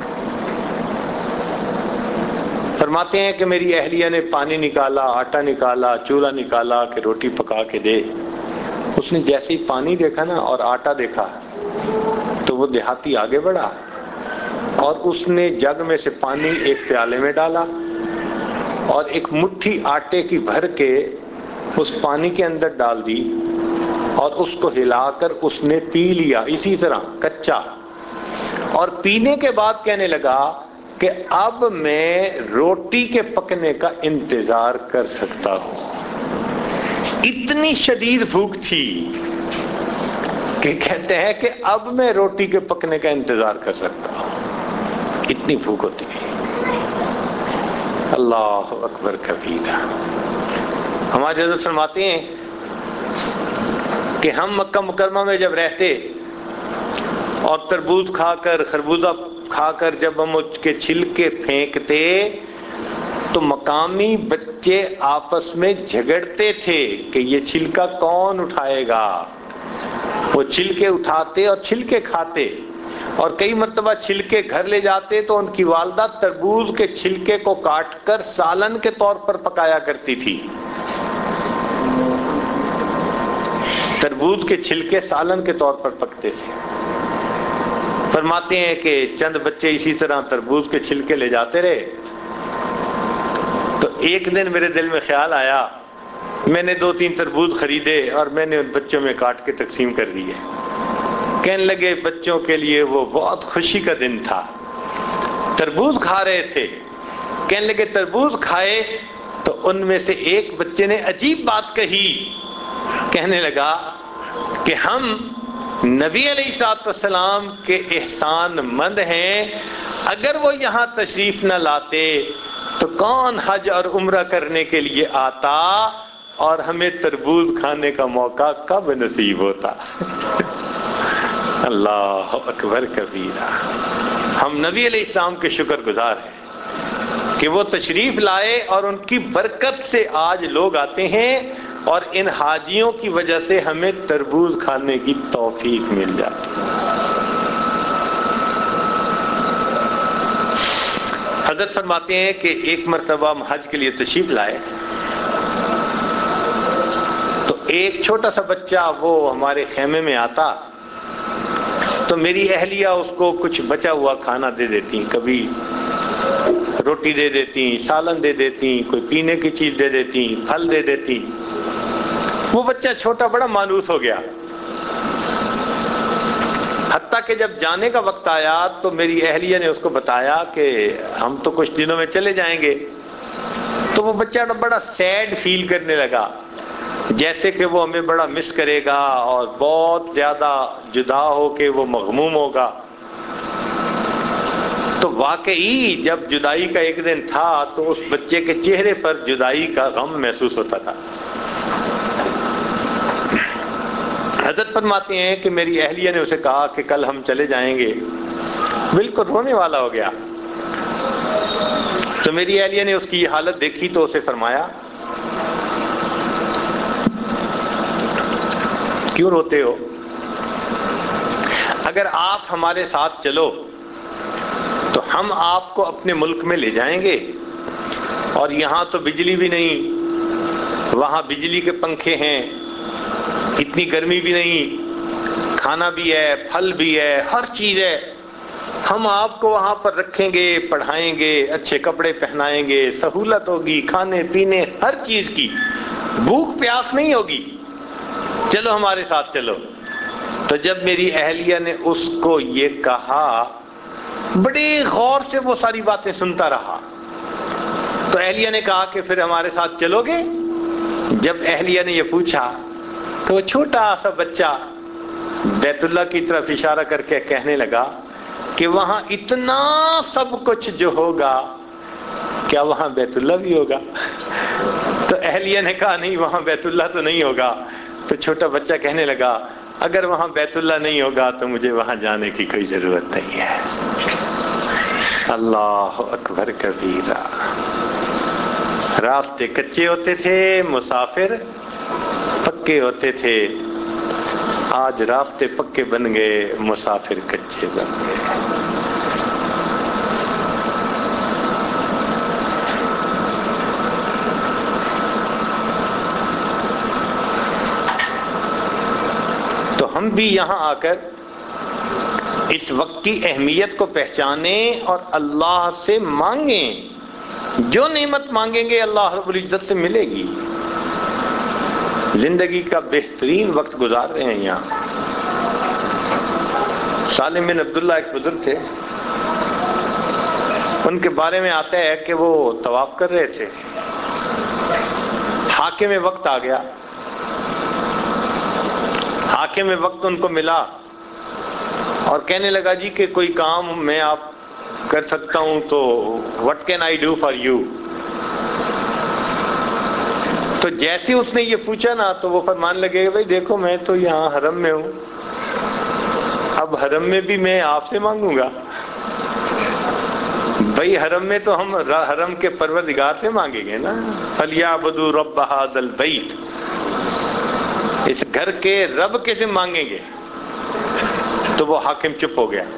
فرماتے ہیں کہ میری اہلیہ نے پانی نکالا، آٹا نکالا، چولہا نکالا کہ روٹی پکا کے دے۔ اس نے جیسے ہی پانی دیکھا نا اور آٹا دیکھا تو وہ دیہاتی آگے بڑھا اور اس نے جگ میں سے پانی ایک پیالے میں ڈالا اور ایک مٹھی آٹے کی بھر کے اس پانی کے اندر ڈال دی اور اس کو ہلا کر اس نے پی لیا اسی طرح کچا، اور پینے کے بعد کہنے لگا کہ اب میں روٹی کے پکنے کا انتظار کر سکتا ہوں۔ اتنی شدید بھوک تھی کہ کہتے ہیں کہ اب میں روٹی کے پکنے کا انتظار کر سکتا ہوں، اتنی بھوک ہوتی ہے۔ اللہ اکبر کبیرہ۔ ہمارے حضرت فرماتے ہیں کہ ہم مکہ مکرمہ میں جب رہتے اور تربوز کھا کر خربوزہ کھا کر جب ہم اس کے چھلکے پھینکتے تو مقامی بچے آپس میں جھگڑتے تھے کہ یہ چھلکا کون اٹھائے گا۔ وہ چھلکے اٹھاتے اور چھلکے کھاتے، اور کئی مرتبہ چھلکے گھر لے جاتے تو ان کی والدہ تربوز کے چھلکے کو کاٹ کر سالن کے طور پر پکایا کرتی تھی۔ تربوز کے چھلکے سالن کے طور پر پکتے تھے۔ فرماتے ہیں کہ چند بچے اسی طرح تربوز کے چھلکے لے جاتے رہے تو ایک دن میرے دل میں خیال آیا، میں نے دو تین تربوز خریدے اور میں نے ان بچوں میں کاٹ کے تقسیم کر دیے۔ کہنے لگے بچوں کے لیے وہ بہت خوشی کا دن تھا، تربوز کھا رہے تھے۔ کہنے لگے تربوز کھائے تو ان میں سے ایک بچے نے عجیب بات کہی، کہنے لگا کہ ہم نبی علیہ الصلوۃ والسلام کے احسان مند ہیں، اگر وہ یہاں تشریف نہ لاتے تو کون حج اور عمرہ کرنے کے لیے آتا اور ہمیں تربوز کھانے کا موقع کب نصیب ہوتا۔ اللہ اکبر کبیرہ۔ ہم نبی علیہ السلام کے شکر گزار ہیں کہ وہ تشریف لائے اور ان کی برکت سے آج لوگ آتے ہیں اور ان حاجیوں کی وجہ سے ہمیں تربوز کھانے کی توفیق مل جاتی ہے۔ حضرت فرماتے ہیں کہ ایک مرتبہ ہم حج کے لیے تشریف لائے تو ایک چھوٹا سا بچہ وہ ہمارے خیمے میں آتا تو میری اہلیہ اس کو کچھ بچا ہوا کھانا دے دیتی، کبھی روٹی دے دیتی، سالن دے دیتی، کوئی پینے کی چیز دے دیتی، پھل دے دیتی۔ وہ بچہ چھوٹا بڑا مانوس ہو گیا حتیٰ کہ جب جانے کا وقت آیا تو میری اہلیہ نے اس کو بتایا کہ ہم تو کچھ دنوں میں چلے جائیں گے، تو وہ بچہ بڑا سیڈ فیل کرنے لگا، جیسے کہ وہ ہمیں بڑا مس کرے گا اور بہت زیادہ جدا ہو کے وہ مغموم ہوگا۔ تو واقعی جب جدائی کا ایک دن تھا تو اس بچے کے چہرے پر جدائی کا غم محسوس ہوتا تھا۔ حضرت فرماتے ہیں کہ میری اہلیہ نے اسے کہا کہ کل ہم چلے جائیں گے، بالکل رونے والا ہو گیا۔ تو میری اہلیہ نے اس کی یہ حالت دیکھی تو اسے فرمایا کیوں روتے ہو؟ اگر آپ ہمارے ساتھ چلو تو ہم آپ کو اپنے ملک میں لے جائیں گے، اور یہاں تو بجلی بھی نہیں، وہاں بجلی کے پنکھے ہیں، اتنی گرمی بھی نہیں، کھانا بھی ہے، پھل بھی ہے، ہر چیز ہے، ہم آپ کو وہاں پر رکھیں گے، پڑھائیں گے، اچھے کپڑے پہنائیں گے، سہولت ہوگی کھانے پینے ہر چیز کی، بھوک پیاس نہیں ہوگی، چلو ہمارے ساتھ چلو۔ تو جب میری اہلیہ نے اس کو یہ کہا، بڑے غور سے وہ ساری باتیں سنتا رہا۔ تو اہلیہ نے کہا کہ پھر ہمارے ساتھ چلو گے؟ جب اہلیہ نے یہ پوچھا تو وہ چھوٹا سا بچہ بیت اللہ کی طرف اشارہ کر کے کہنے لگا کہ وہاں اتنا سب کچھ جو ہوگا کیا وہاں بیت اللہ بھی ہوگا؟ تو اہلیہ نے کہا نہیں، وہاں بیت اللہ تو نہیں ہوگا۔ تو چھوٹا بچہ کہنے لگا اگر وہاں بیت اللہ نہیں ہوگا تو مجھے وہاں جانے کی کوئی ضرورت نہیں ہے۔ اللہ اکبر کبیرہ۔ راستے کچے ہوتے تھے، مسافر پکے ہوتے تھے، آج راستے پکے بن گئے، مسافر کچے بن گئے۔ تو ہم بھی یہاں آ کر اس وقت کی اہمیت کو پہچانیں اور اللہ سے مانگیں، جو نعمت مانگیں گے اللہ رب العزت سے ملے گی۔ زندگی کا بہترین وقت گزار رہے ہیں یہاں۔ سالم بن عبداللہ ایک بزرگ تھے، ان کے بارے میں آتا ہے کہ وہ طواف کر رہے تھے، حاکم وقت آ گیا، حاکم وقت ان کو ملا اور کہنے لگا جی کہ کوئی کام میں آپ کر سکتا ہوں تو what can I do for you؟ تو جیسے اس نے یہ پوچھا نا تو وہ فرمان لگے بھائی دیکھو میں تو یہاں حرم میں ہوں، اب حرم میں بھی میں آپ سے مانگوں گا؟ بھائی حرم میں تو ہم حرم کے پروردگار سے مانگیں گے نا، فَلْيَعْبُدُوا رَبَّ هَذَا الْبَيْتِ، اس گھر کے رب کیسے مانگیں گے؟ تو وہ حاکم چپ ہو گیا۔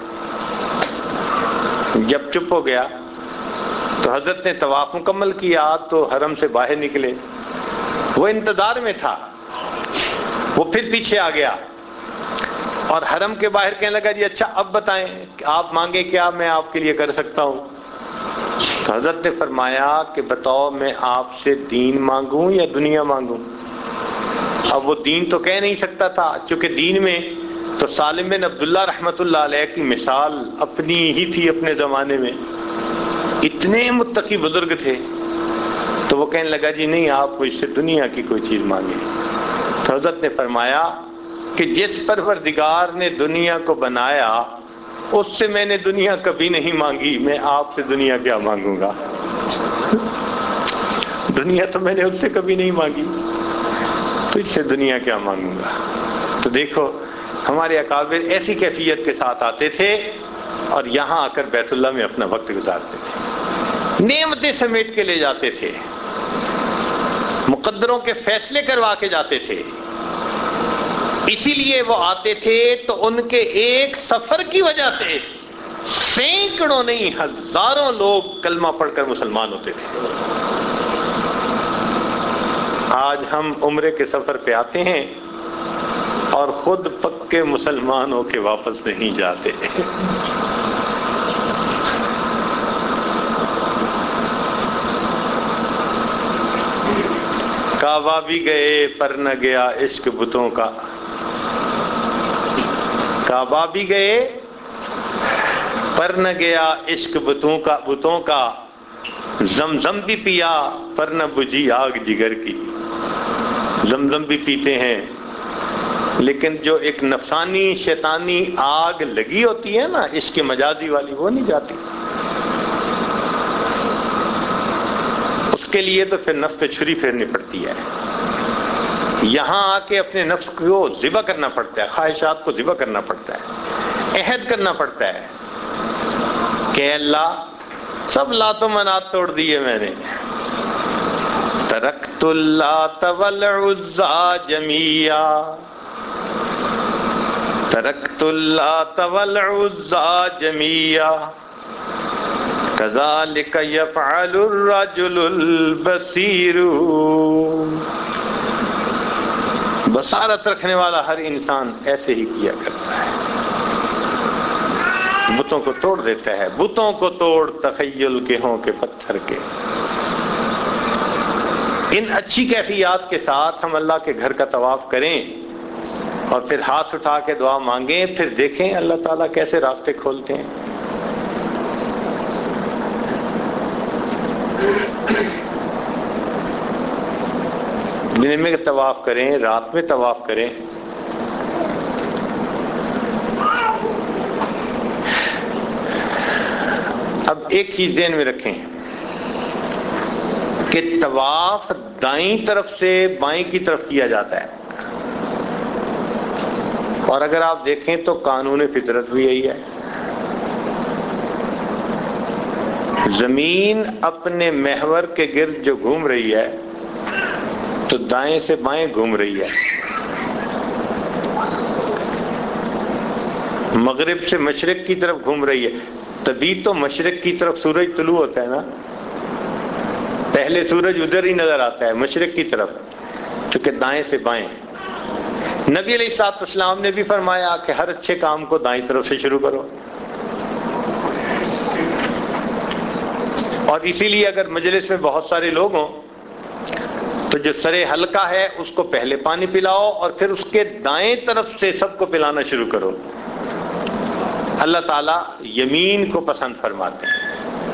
جب چپ ہو گیا تو حضرت نے طواف مکمل کیا تو حرم سے باہر نکلے، وہ انتظار میں تھا، وہ پھر پیچھے آ گیا اور حرم کے باہر کہنے لگا جی اچھا اب بتائیں کہ آپ مانگے کیا میں آپ کے لیے کر سکتا ہوں؟ تو حضرت نے فرمایا کہ بتاؤ میں آپ سے دین مانگوں یا دنیا مانگوں؟ اب وہ دین تو کہہ نہیں سکتا تھا، چونکہ دین میں تو سالم بن عبداللہ رحمت اللہ علیہ کی مثال اپنی ہی تھی، اپنے زمانے میں اتنے متقی بزرگ تھے۔ تو وہ کہنے لگا جی نہیں آپ کو اس سے دنیا کی کوئی چیز مانگے۔ تو حضرت نے فرمایا کہ جس پروردگار نے دنیا کو بنایا اس سے میں نے دنیا کبھی نہیں مانگی، میں آپ سے دنیا کیا مانگوں گا؟ دنیا تو میں نے اس سے کبھی نہیں مانگی، تو اس سے دنیا کیا مانگوں گا؟ تو دیکھو ہمارے اکابر ایسی کیفیت کے ساتھ آتے تھے اور یہاں آ کر بیت اللہ میں اپنا وقت گزارتے تھے، نعمتیں سمیٹ کے لے جاتے تھے، مقدروں کے فیصلے کروا کے جاتے تھے۔ اسی لیے وہ آتے تھے تو ان کے ایک سفر کی وجہ سے سینکڑوں نہیں ہزاروں لوگ کلمہ پڑھ کر مسلمان ہوتے تھے۔ آج ہم عمرے کے سفر پہ آتے ہیں اور خود پکے مسلمان ہو کے واپس نہیں جاتے۔ کعبہ بھی گئے پر نہ گیا عشق بتوں کا، کعبہ بھی گئے پر نہ گیا عشق بتوں کا بتوں کا، زمزم بھی پیا پر نہ بجھی آگ جگر کی۔ زمزم بھی پیتے ہیں لیکن جو ایک نفسانی شیطانی آگ لگی ہوتی ہے نا عشق مجازی والی، وہ نہیں جاتی۔ اس کے لیے تو پھر نفس پہ چھری پھیرنی پڑتی ہے، یہاں آ کے اپنے نفس کو ذبح کرنا پڑتا ہے، خواہشات کو ذبح کرنا پڑتا ہے، عہد کرنا پڑتا ہے کہ اللہ سب لات و منات توڑ دیے میں نے، ترکت اللات والعزى جميعا، ترکت اللات والعزى جميعا، كذلك يفعل الرجل البصير۔ بصارت رکھنے والا ہر انسان ایسے ہی کیا کرتا ہے، بتوں کو توڑ دیتا ہے۔ بتوں کو توڑ تخیل کے ہوں کہ پتھر کے۔ ان اچھی کیفیات کے ساتھ ہم اللہ کے گھر کا طواف کریں اور پھر ہاتھ اٹھا کے دعا مانگیں، پھر دیکھیں اللہ تعالیٰ کیسے راستے کھولتے ہیں۔ دن میں طواف کریں، رات میں طواف کریں۔ اب ایک چیز ذہن میں رکھیں کہ طواف دائیں طرف سے بائیں کی طرف کیا جاتا ہے، اور اگر آپ دیکھیں تو قانون فطرت بھی یہی ہے۔ زمین اپنے محور کے گرد جو گھوم رہی ہے تو دائیں سے بائیں گھوم رہی ہے، مغرب سے مشرق کی طرف گھوم رہی ہے۔ تبھی تو مشرق کی طرف سورج طلوع ہوتا ہے نا، پہلے سورج ادھر ہی نظر آتا ہے مشرق کی طرف، چونکہ دائیں سے بائیں۔ نبی علیہ الصلوۃ والسلام نے بھی فرمایا کہ ہر اچھے کام کو دائیں طرف سے شروع کرو، اور اسی لیے اگر مجلس میں بہت سارے لوگ ہوں تو جو سر حلقہ ہے اس کو پہلے پانی پلاؤ اور پھر اس کے دائیں طرف سے سب کو پلانا شروع کرو۔ اللہ تعالیٰ یمین کو پسند فرماتے ہیں۔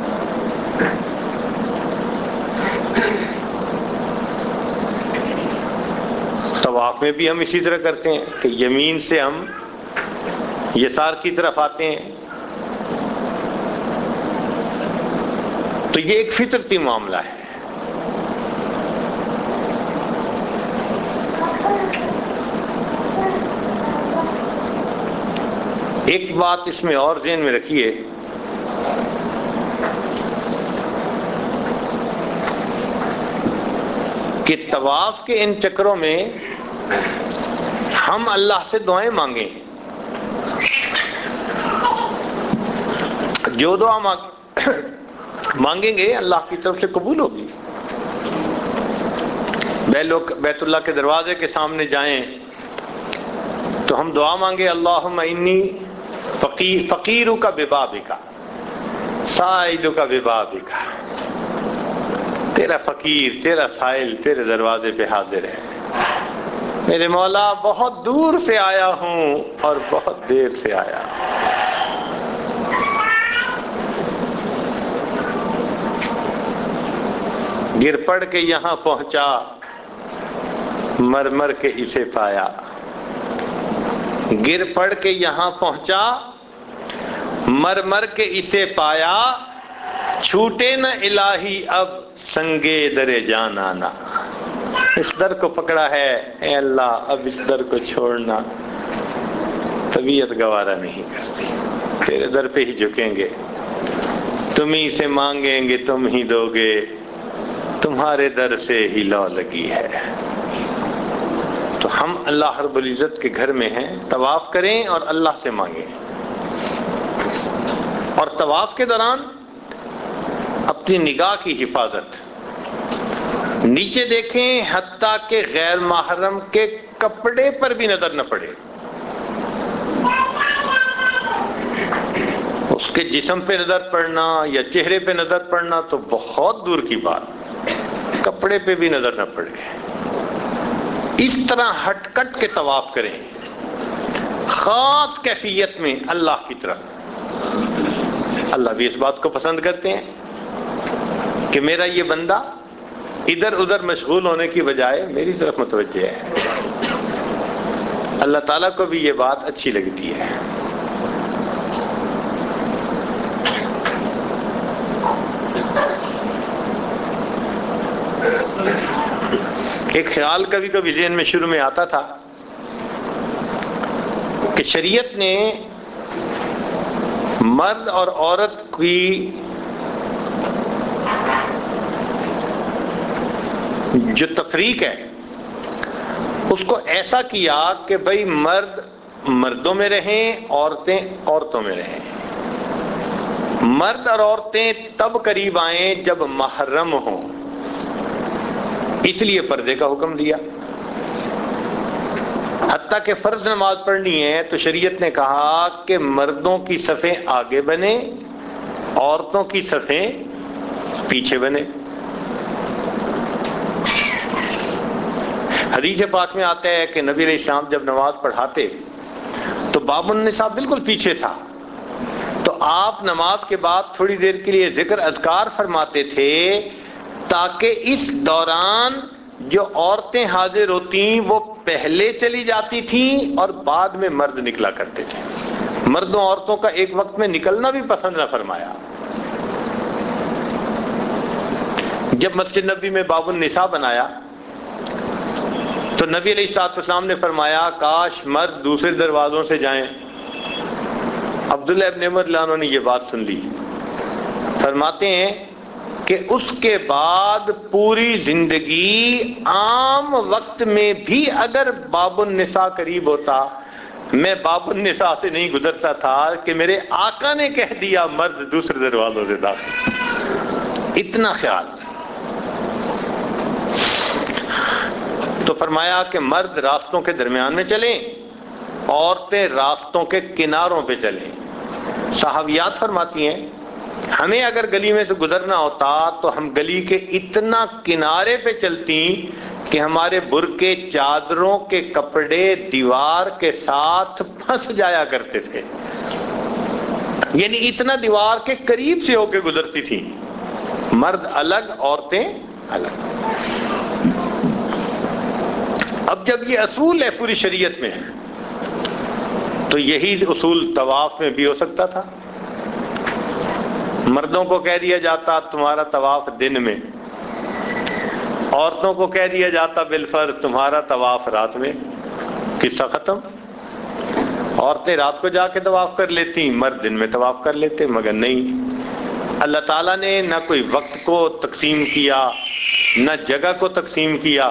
طواف میں بھی ہم اسی طرح کرتے ہیں کہ یمین سے ہم یسار کی طرف آتے ہیں، تو یہ ایک فطرتی معاملہ ہے۔ ایک بات اس میں اور ذہن میں رکھیے کہ طواف کے ان چکروں میں ہم اللہ سے دعائیں مانگیں، جو دعا مانگیں گے اللہ کی طرف سے قبول ہوگی۔ بیت اللہ کے دروازے کے سامنے جائیں تو ہم دعا مانگے، اللہم انی فقیر فقیرک ببابک سائلک ببابک، تیرا فقیر، تیرا سائل تیرے دروازے پہ حاضر ہے، میرے مولا بہت دور سے آیا ہوں اور بہت دیر سے آیا ہوں۔ گر پڑ کے یہاں پہنچا، مر مر کے اسے پایا، گر پڑ کے یہاں پہنچا، مر مر کے اسے پایا، چھوٹے نہ الہی اب سنگے در جان آنا۔ اس در کو پکڑا ہے اے اللہ، اب اس در کو چھوڑنا طبیعت گوارا نہیں کرتی، تیرے در پہ ہی جھکیں گے، تم ہی سے مانگیں گے، تم ہی دو گے، تمہارے در سے ہی لو لگی ہے۔ تو ہم اللہ رب العزت کے گھر میں ہیں، طواف کریں اور اللہ سے مانگیں، اور طواف کے دوران اپنی نگاہ کی حفاظت، نیچے دیکھیں حتیٰ کہ غیر محرم کے کپڑے پر بھی نظر نہ پڑے، اس کے جسم پہ نظر پڑنا یا چہرے پہ نظر پڑنا تو بہت دور کی بات، کپڑے پہ بھی نظر نہ پڑے۔ اس طرح ہٹ کٹ کے طواف کریں، خاص کیفیت میں اللہ کی طرف. اللہ بھی اس بات کو پسند کرتے ہیں کہ میرا یہ بندہ ادھر ادھر مشغول ہونے کی بجائے میری طرف متوجہ ہے. اللہ تعالیٰ کو بھی یہ بات اچھی لگتی ہے. ایک خیال کبھی کبھی ذہن میں شروع میں آتا تھا کہ شریعت نے مرد اور عورت کی جو تفریق ہے اس کو ایسا کیا کہ بھئی مرد مردوں میں رہیں، عورتیں عورتوں میں رہیں. مرد اور عورتیں تب قریب آئیں جب محرم ہوں، اس لیے پردے کا حکم دیا. حتیٰ کہ فرض نماز پڑھنی ہے تو شریعت نے کہا کہ مردوں کی صفیں آگے بنے، عورتوں کی صفیں پیچھے بنے. حدیث پاک میں آتا ہے کہ نبی علیہ السلام جب نماز پڑھاتے تو باب النساء بالکل پیچھے تھا، تو آپ نماز کے بعد تھوڑی دیر کے لیے ذکر اذکار فرماتے تھے تاکہ اس دوران جو عورتیں حاضر ہوتیں وہ پہلے چلی جاتی تھیں اور بعد میں مرد نکلا کرتے تھے. مردوں عورتوں کا ایک وقت میں نکلنا بھی پسند نہ فرمایا. جب مسجد نبی میں باب النساء بنایا تو نبی علیہ الصلوۃ والسلام نے فرمایا کاش مرد دوسرے دروازوں سے جائیں. عبداللہ ابن عمر رضی اللہ عنہ نے یہ بات سن لی. فرماتے ہیں کہ اس کے بعد پوری زندگی عام وقت میں بھی اگر باب النساء قریب ہوتا میں باب النساء سے نہیں گزرتا تھا کہ میرے آقا نے کہہ دیا مرد دوسرے دروازوں سے داخل. اتنا خیال. تو فرمایا کہ مرد راستوں کے درمیان میں چلیں، عورتیں راستوں کے کناروں پہ چلیں. صحابیات فرماتی ہیں ہمیں اگر گلی میں سے گزرنا ہوتا تو ہم گلی کے اتنا کنارے پہ چلتی کہ ہمارے برقعے چادروں کے کپڑے دیوار کے ساتھ پھنس جایا کرتے تھے. یعنی اتنا دیوار کے قریب سے ہو کے گزرتی تھی. مرد الگ، عورتیں الگ. اب جب یہ اصول ہے پوری شریعت میں تو یہی اصول طواف میں بھی ہو سکتا تھا. مردوں کو کہہ دیا جاتا تمہارا طواف دن میں، عورتوں کو کہہ دیا جاتا بالفرض تمہارا طواف رات میں. قصہ ختم. عورتیں رات کو جا کے طواف کر لیتی، مرد دن میں طواف کر لیتے. مگر نہیں، اللہ تعالیٰ نے نہ کوئی وقت کو تقسیم کیا نہ جگہ کو تقسیم کیا.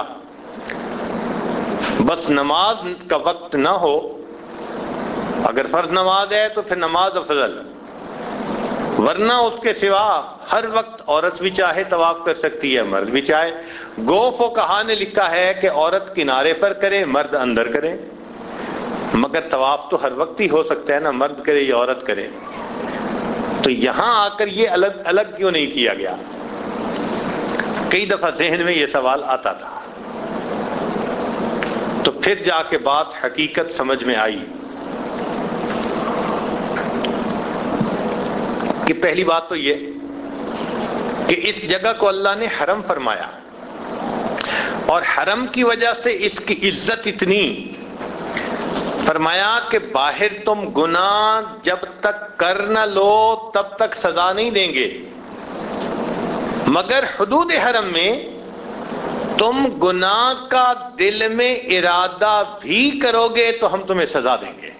بس نماز کا وقت نہ ہو، اگر فرض نماز ہے تو پھر نماز افضل، ورنہ اس کے سوا ہر وقت عورت بھی چاہے طواف کر سکتی ہے، مرد بھی چاہے. گو فقہا نے لکھا ہے کہ عورت کنارے پر کرے، مرد اندر کرے. مگر طواف تو ہر وقت ہی ہو سکتا ہے نا، مرد کرے یا عورت کرے. تو یہاں آ کر یہ الگ الگ کیوں نہیں کیا گیا؟ کئی دفعہ ذہن میں یہ سوال آتا تھا. تو پھر جا کے بات حقیقت سمجھ میں آئی کہ پہلی بات تو یہ کہ اس جگہ کو اللہ نے حرم فرمایا، اور حرم کی وجہ سے اس کی عزت اتنی. فرمایا کہ باہر تم گناہ جب تک کر نہ لو تب تک سزا نہیں دیں گے، مگر حدود حرم میں تم گناہ کا دل میں ارادہ بھی کرو گے تو ہم تمہیں سزا دیں گے.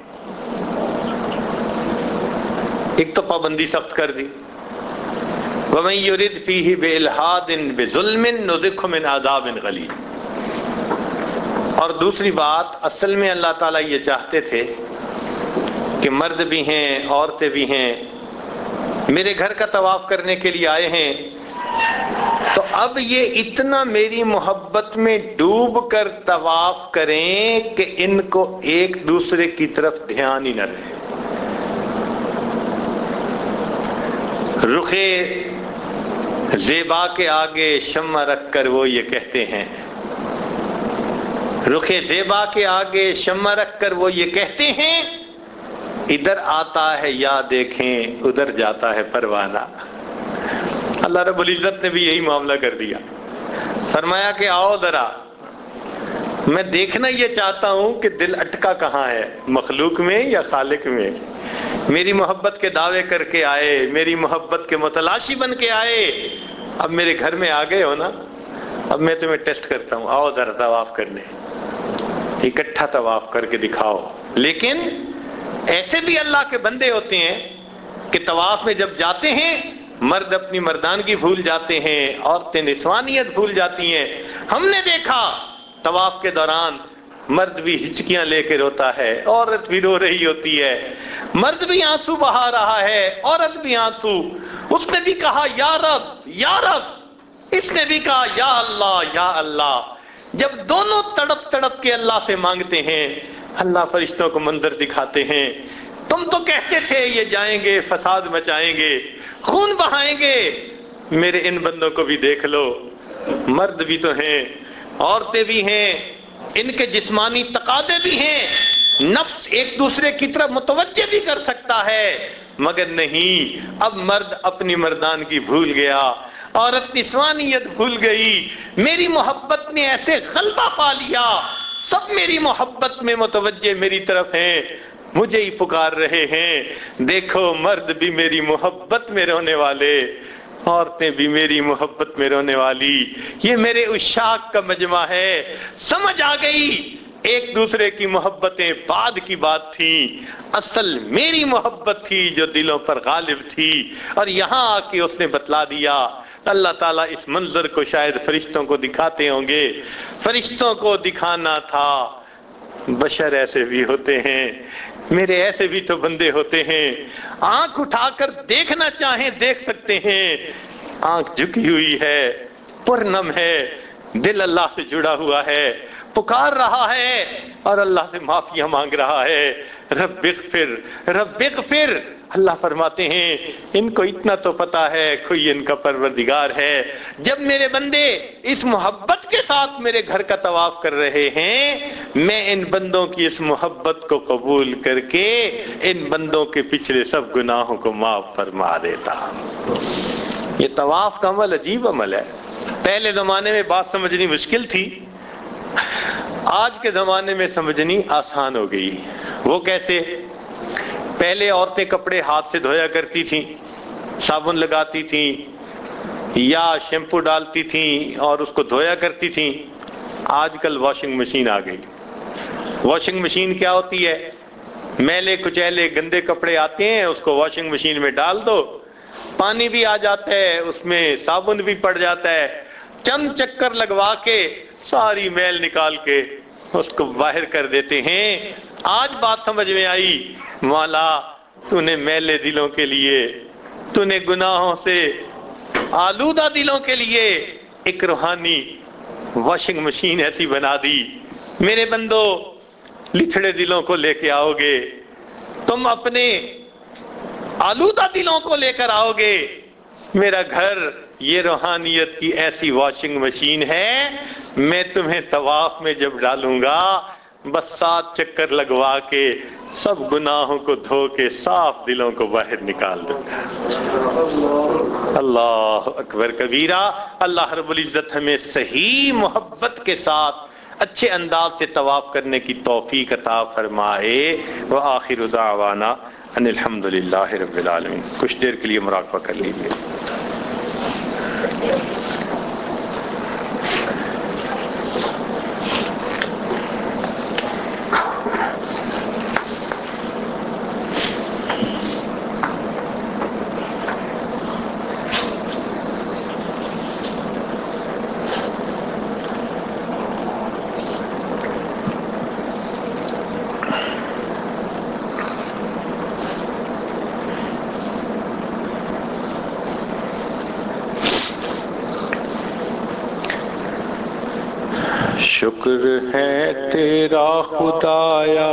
ایک تو پابندی سخت کر دی، وَمَن يُرِدْ فِيهِ بِإِلْحَادٍ بِظُلْمٍ نُذِقْهُ مِنْ عَذَابٍ غَلِيظٍ. اور دوسری بات، اصل میں اللہ تعالیٰ یہ چاہتے تھے کہ مرد بھی ہیں عورتیں بھی ہیں، میرے گھر کا طواف کرنے کے لیے آئے ہیں، تو اب یہ اتنا میری محبت میں ڈوب کر طواف کریں کہ ان کو ایک دوسرے کی طرف دھیان ہی نہ رہے. رخ زیبا کے آگے شمع رکھ کر وہ یہ کہتے ہیں رخ زیبا کے آگے شمع رکھ کر وہ یہ کہتے ہیں ادھر آتا ہے یا دیکھیں ادھر جاتا ہے پروانہ. اللہ رب العزت نے بھی یہی معاملہ کر دیا. فرمایا کہ آؤ ذرا، میں دیکھنا یہ چاہتا ہوں کہ دل اٹکا کہاں ہے، مخلوق میں یا خالق میں. میری محبت کے دعوے کر کے آئے، میری محبت کے متلاشی بن کے آئے، اب میرے گھر میں آ گئے ہو نا، اب میں تمہیں ٹیسٹ کرتا ہوں، آؤ ذرا طواف کرنے، اکٹھا طواف کر کے دکھاؤ. لیکن ایسے بھی اللہ کے بندے ہوتے ہیں کہ طواف میں جب جاتے ہیں مرد اپنی مردانگی بھول جاتے ہیں، عورتیں نسوانیت بھول جاتی ہیں. ہم نے دیکھا طواف کے دوران مرد بھی ہچکیاں لے کے روتا ہے، عورت بھی رو رہی ہوتی ہے، مرد بھی آنسو بہا رہا ہے، عورت بھی آنسو. اس نے بھی کہا یا رب یا رب، اس نے بھی کہا یا اللہ یا اللہ. جب دونوں تڑپ تڑپ کے اللہ سے مانگتے ہیں، اللہ فرشتوں کو منظر دکھاتے ہیں. تم تو کہتے تھے یہ جائیں گے فساد مچائیں گے، خون بہائیں گے، میرے ان بندوں کو بھی دیکھ لو، مرد بھی تو ہیں، عورتیں بھی ہیں، ان کے جسمانی تقاضے بھی ہیں، نفس ایک دوسرے کی طرف متوجہ بھی کر سکتا ہے، مگر نہیں، اب مرد اپنی مردانگی بھول گیا، عورت نسوانیت بھول گئی. میری محبت نے ایسے غلبہ پا لیا، سب میری محبت میں متوجہ میری طرف ہیں، مجھے ہی پکار رہے ہیں. دیکھو مرد بھی میری محبت میں رونے والے، عورتیں بھی میری محبت میں رونے والی، یہ میرے عشاق کا مجمع ہے. سمجھ آ گئی ایک دوسرے کی محبتیں بعد کی بات تھیں، اصل میری محبت تھی جو دلوں پر غالب تھی. اور یہاں آ کے اس نے بتلا دیا. اللہ تعالیٰ اس منظر کو شاید فرشتوں کو دکھاتے ہوں گے، فرشتوں کو دکھانا تھا. بشر ایسے بھی ہوتے ہیں، میرے ایسے بھی تو بندے ہوتے ہیں، آنکھ اٹھا کر دیکھنا چاہیں دیکھ سکتے ہیں، آنکھ جھکی ہوئی ہے، پرنم ہے، دل اللہ سے جڑا ہوا ہے، پکار رہا ہے اور اللہ سے معافیاں مانگ رہا ہے. رب اغفر رب اغفر. اللہ فرماتے ہیں ان کو اتنا تو پتا ہے کوئی ان کا پروردگار ہے. جب میرے بندے اس محبت کے ساتھ میرے گھر کا طواف کر رہے ہیں، میں ان بندوں کی اس محبت کو قبول کر کے ان بندوں کے پچھلے سب گناہوں کو معاف فرما دیتا. یہ طواف کا عمل عجیب عمل ہے. پہلے زمانے میں بات سمجھنی مشکل تھی، آج کے زمانے میں سمجھنی آسان ہو گئی. وہ کیسے؟ پہلے عورتیں کپڑے ہاتھ سے دھویا کرتی تھیں، صابن لگاتی تھیں یا شیمپو ڈالتی تھیں اور اس کو دھویا کرتی تھیں. آج کل واشنگ مشین آ گئی. واشنگ مشین کیا ہوتی ہے؟ میلے کچیلے گندے کپڑے آتے ہیں، اس کو واشنگ مشین میں ڈال دو، پانی بھی آ جاتا ہے، اس میں صابن بھی پڑ جاتا ہے، چند چکر لگوا کے ساری میل نکال کے اس کو باہر کر دیتے ہیں. آج بات سمجھ میں آئی، مولا تو نے میلے دلوں کے لیے، تو نے گناہوں سے آلودہ دلوں کے لیے ایک روحانی واشنگ مشین ایسی بنا دی. میرے بندو لچھڑے دلوں کو لے کے آؤ گے، تم اپنے آلودہ دلوں کو لے کر آؤ گے، میرا گھر یہ روحانیت کی ایسی واشنگ مشین ہے، میں تمہیں طواف میں جب ڈالوں گا بس سات چکر لگوا کے سب گناہوں کو دھو کے صاف دلوں کو باہر نکال دوں گا. اللہ اکبر کبیرہ. اللہ رب العزت ہمیں صحیح محبت کے ساتھ اچھے انداز سے طواف کرنے کی توفیق عطا فرمائے. وآخر دعوانا ان الحمد للہ رب العالمین. کچھ دیر کے لیے مراقبہ کر لیجیے. شکر ہے تیرا خدایا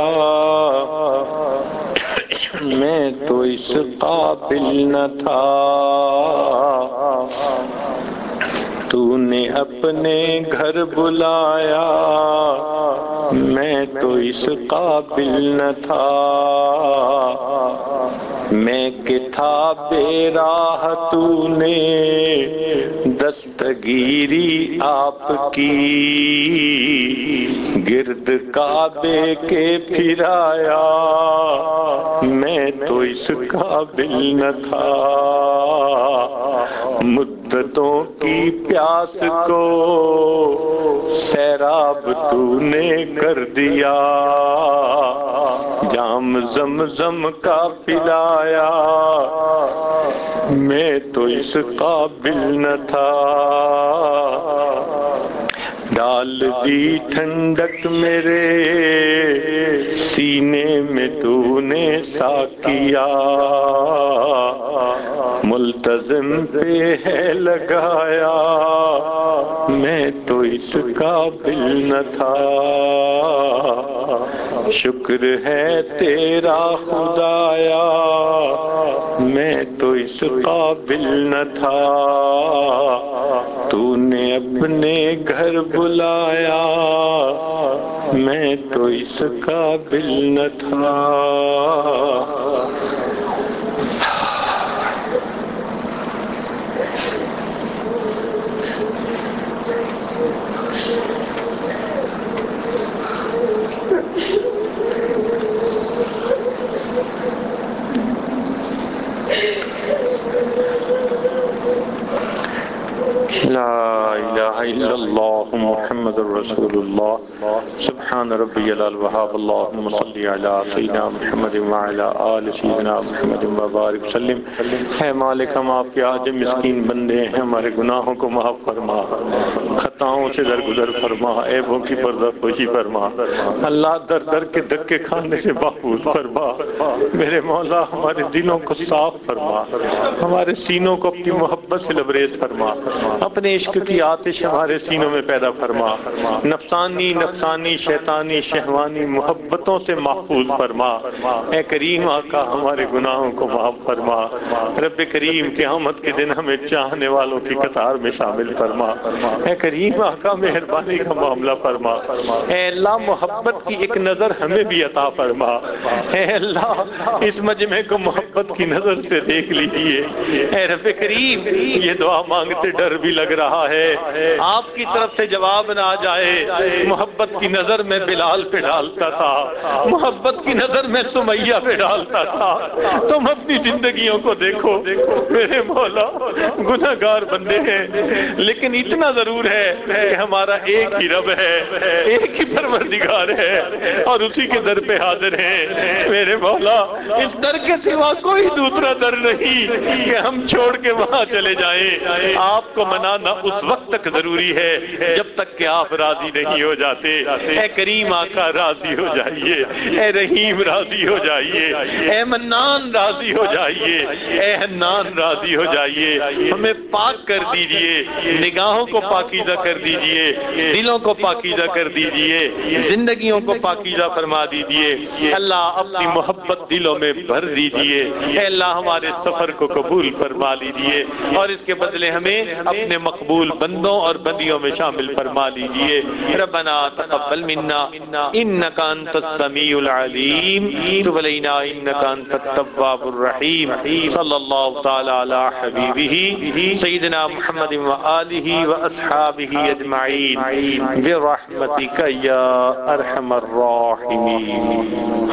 میں تو اس قابل نہ تھا، تو نے اپنے گھر بلایا میں تو اس قابل نہ تھا، میں کہ تھا بے راہ تو نے دستگیری آپ کی، گرد کعبے کے پھرایا میں تو اس قابل نہ تھا، مدتوں کی پیاس کو سیراب تو نے کر دیا، جام زمزم کا پلایا میں تو اس قابل نہ تھا، ڈال دی ٹھنڈک میرے سینے میں تو نے ساقیا، ملتزم پہ ہے لگایا میں تو اس قابل نہ تھا، شکر ہے تیرا خدایا میں تو اس قابل نہ تھا، تو نے اپنے گھر بلایا میں تو اس قابل نہ تھا۔ لا الہ الا اللہ محمد رسول اللہ، سبحان ربی الوہاب، اللہم صلی علی سیدنا محمد وعلی آل سیدنا محمد وبارک وسلم۔ اے مالک، ہم آپ کے عاجز مسکین بندے ہیں، ہمارے گناہوں کو معاف فرما، خطاؤں سے درگزر فرما، عیبوں کی پردہ پوشی فرما، اللہ در در کے دھکے کھانے سے محفوظ فرما، میرے مولا ہمارے دلوں کو صاف فرما، ہمارے سینوں کو اپنی محبت سے لبریز فرما، اپنے عشق کی آتش ہمارے سینوں میں پیدا فرما، نفسانی نفسانی شیطانی شہوانی محبتوں سے محفوظ فرما، اے کریم آقا ہمارے گناہوں کو معاف فرما، رب کریم قیامت کے دن ہمیں چاہنے والوں کی قطار میں شامل فرما، اے کریم آقا مہربانی کا معاملہ فرما، اے اللہ محبت کی ایک نظر ہمیں بھی عطا فرما، اے اللہ اس مجمع کو محبت کی نظر سے دیکھ لیجئے، اے رب کریم یہ دعا مانگتے ڈر بھی لگ رہا ہے آپ کی طرف سے جواب نہ آ جائے، محبت کی نظر میں بلال پہ ڈالتا تھا، محبت کی نظر میں سمیہ پہ ڈالتا تھا، تم اپنی زندگیوں کو دیکھو میرے مولا، گناہگار بندے ہیں لیکن اتنا ضرور ہے کہ ہمارا ایک ہی رب ہے، ایک ہی پروردگار ہے اور اسی کے در پہ حاضر ہیں، میرے مولا اس در کے سوا کوئی دوسرا در نہیں کہ ہم چھوڑ کے وہاں چلے جائیں، آپ کو منانا اس وقت تک ضروری ہے جب تک کہ آپ راضی نہیں ہو جاتے، اے کریم آقا راضی ہو جائیے، اے رحیم راضی ہو جائیے، اے منان راضی ہو جائیے، اے حنان راضی ہو جائیے، ہمیں پاک کر دیجئے، نگاہوں کو پاکیزہ کر دیجئے، دلوں کو پاکیزہ کر دیجئے، زندگیوں کو پاکیزہ فرما دیجئے، اللہ اپنی محبت دلوں میں بھر دیجئے، اے اللہ ہمارے سفر کو قبول فرما لیجئے اور اس کے بدلے ہمیں اپنے مقبول بندوں اور بندیوں میں شامل فرما لیجئے، ربنا تقبل منا انک انت السمیع العلیم تب علینا انک انت التواب الرحیم، صلی اللہ تعالی علی حبیبہ سیدنا محمد وآلہ واصحابہ اجمعین برحمتک یا ارحم الراحمین۔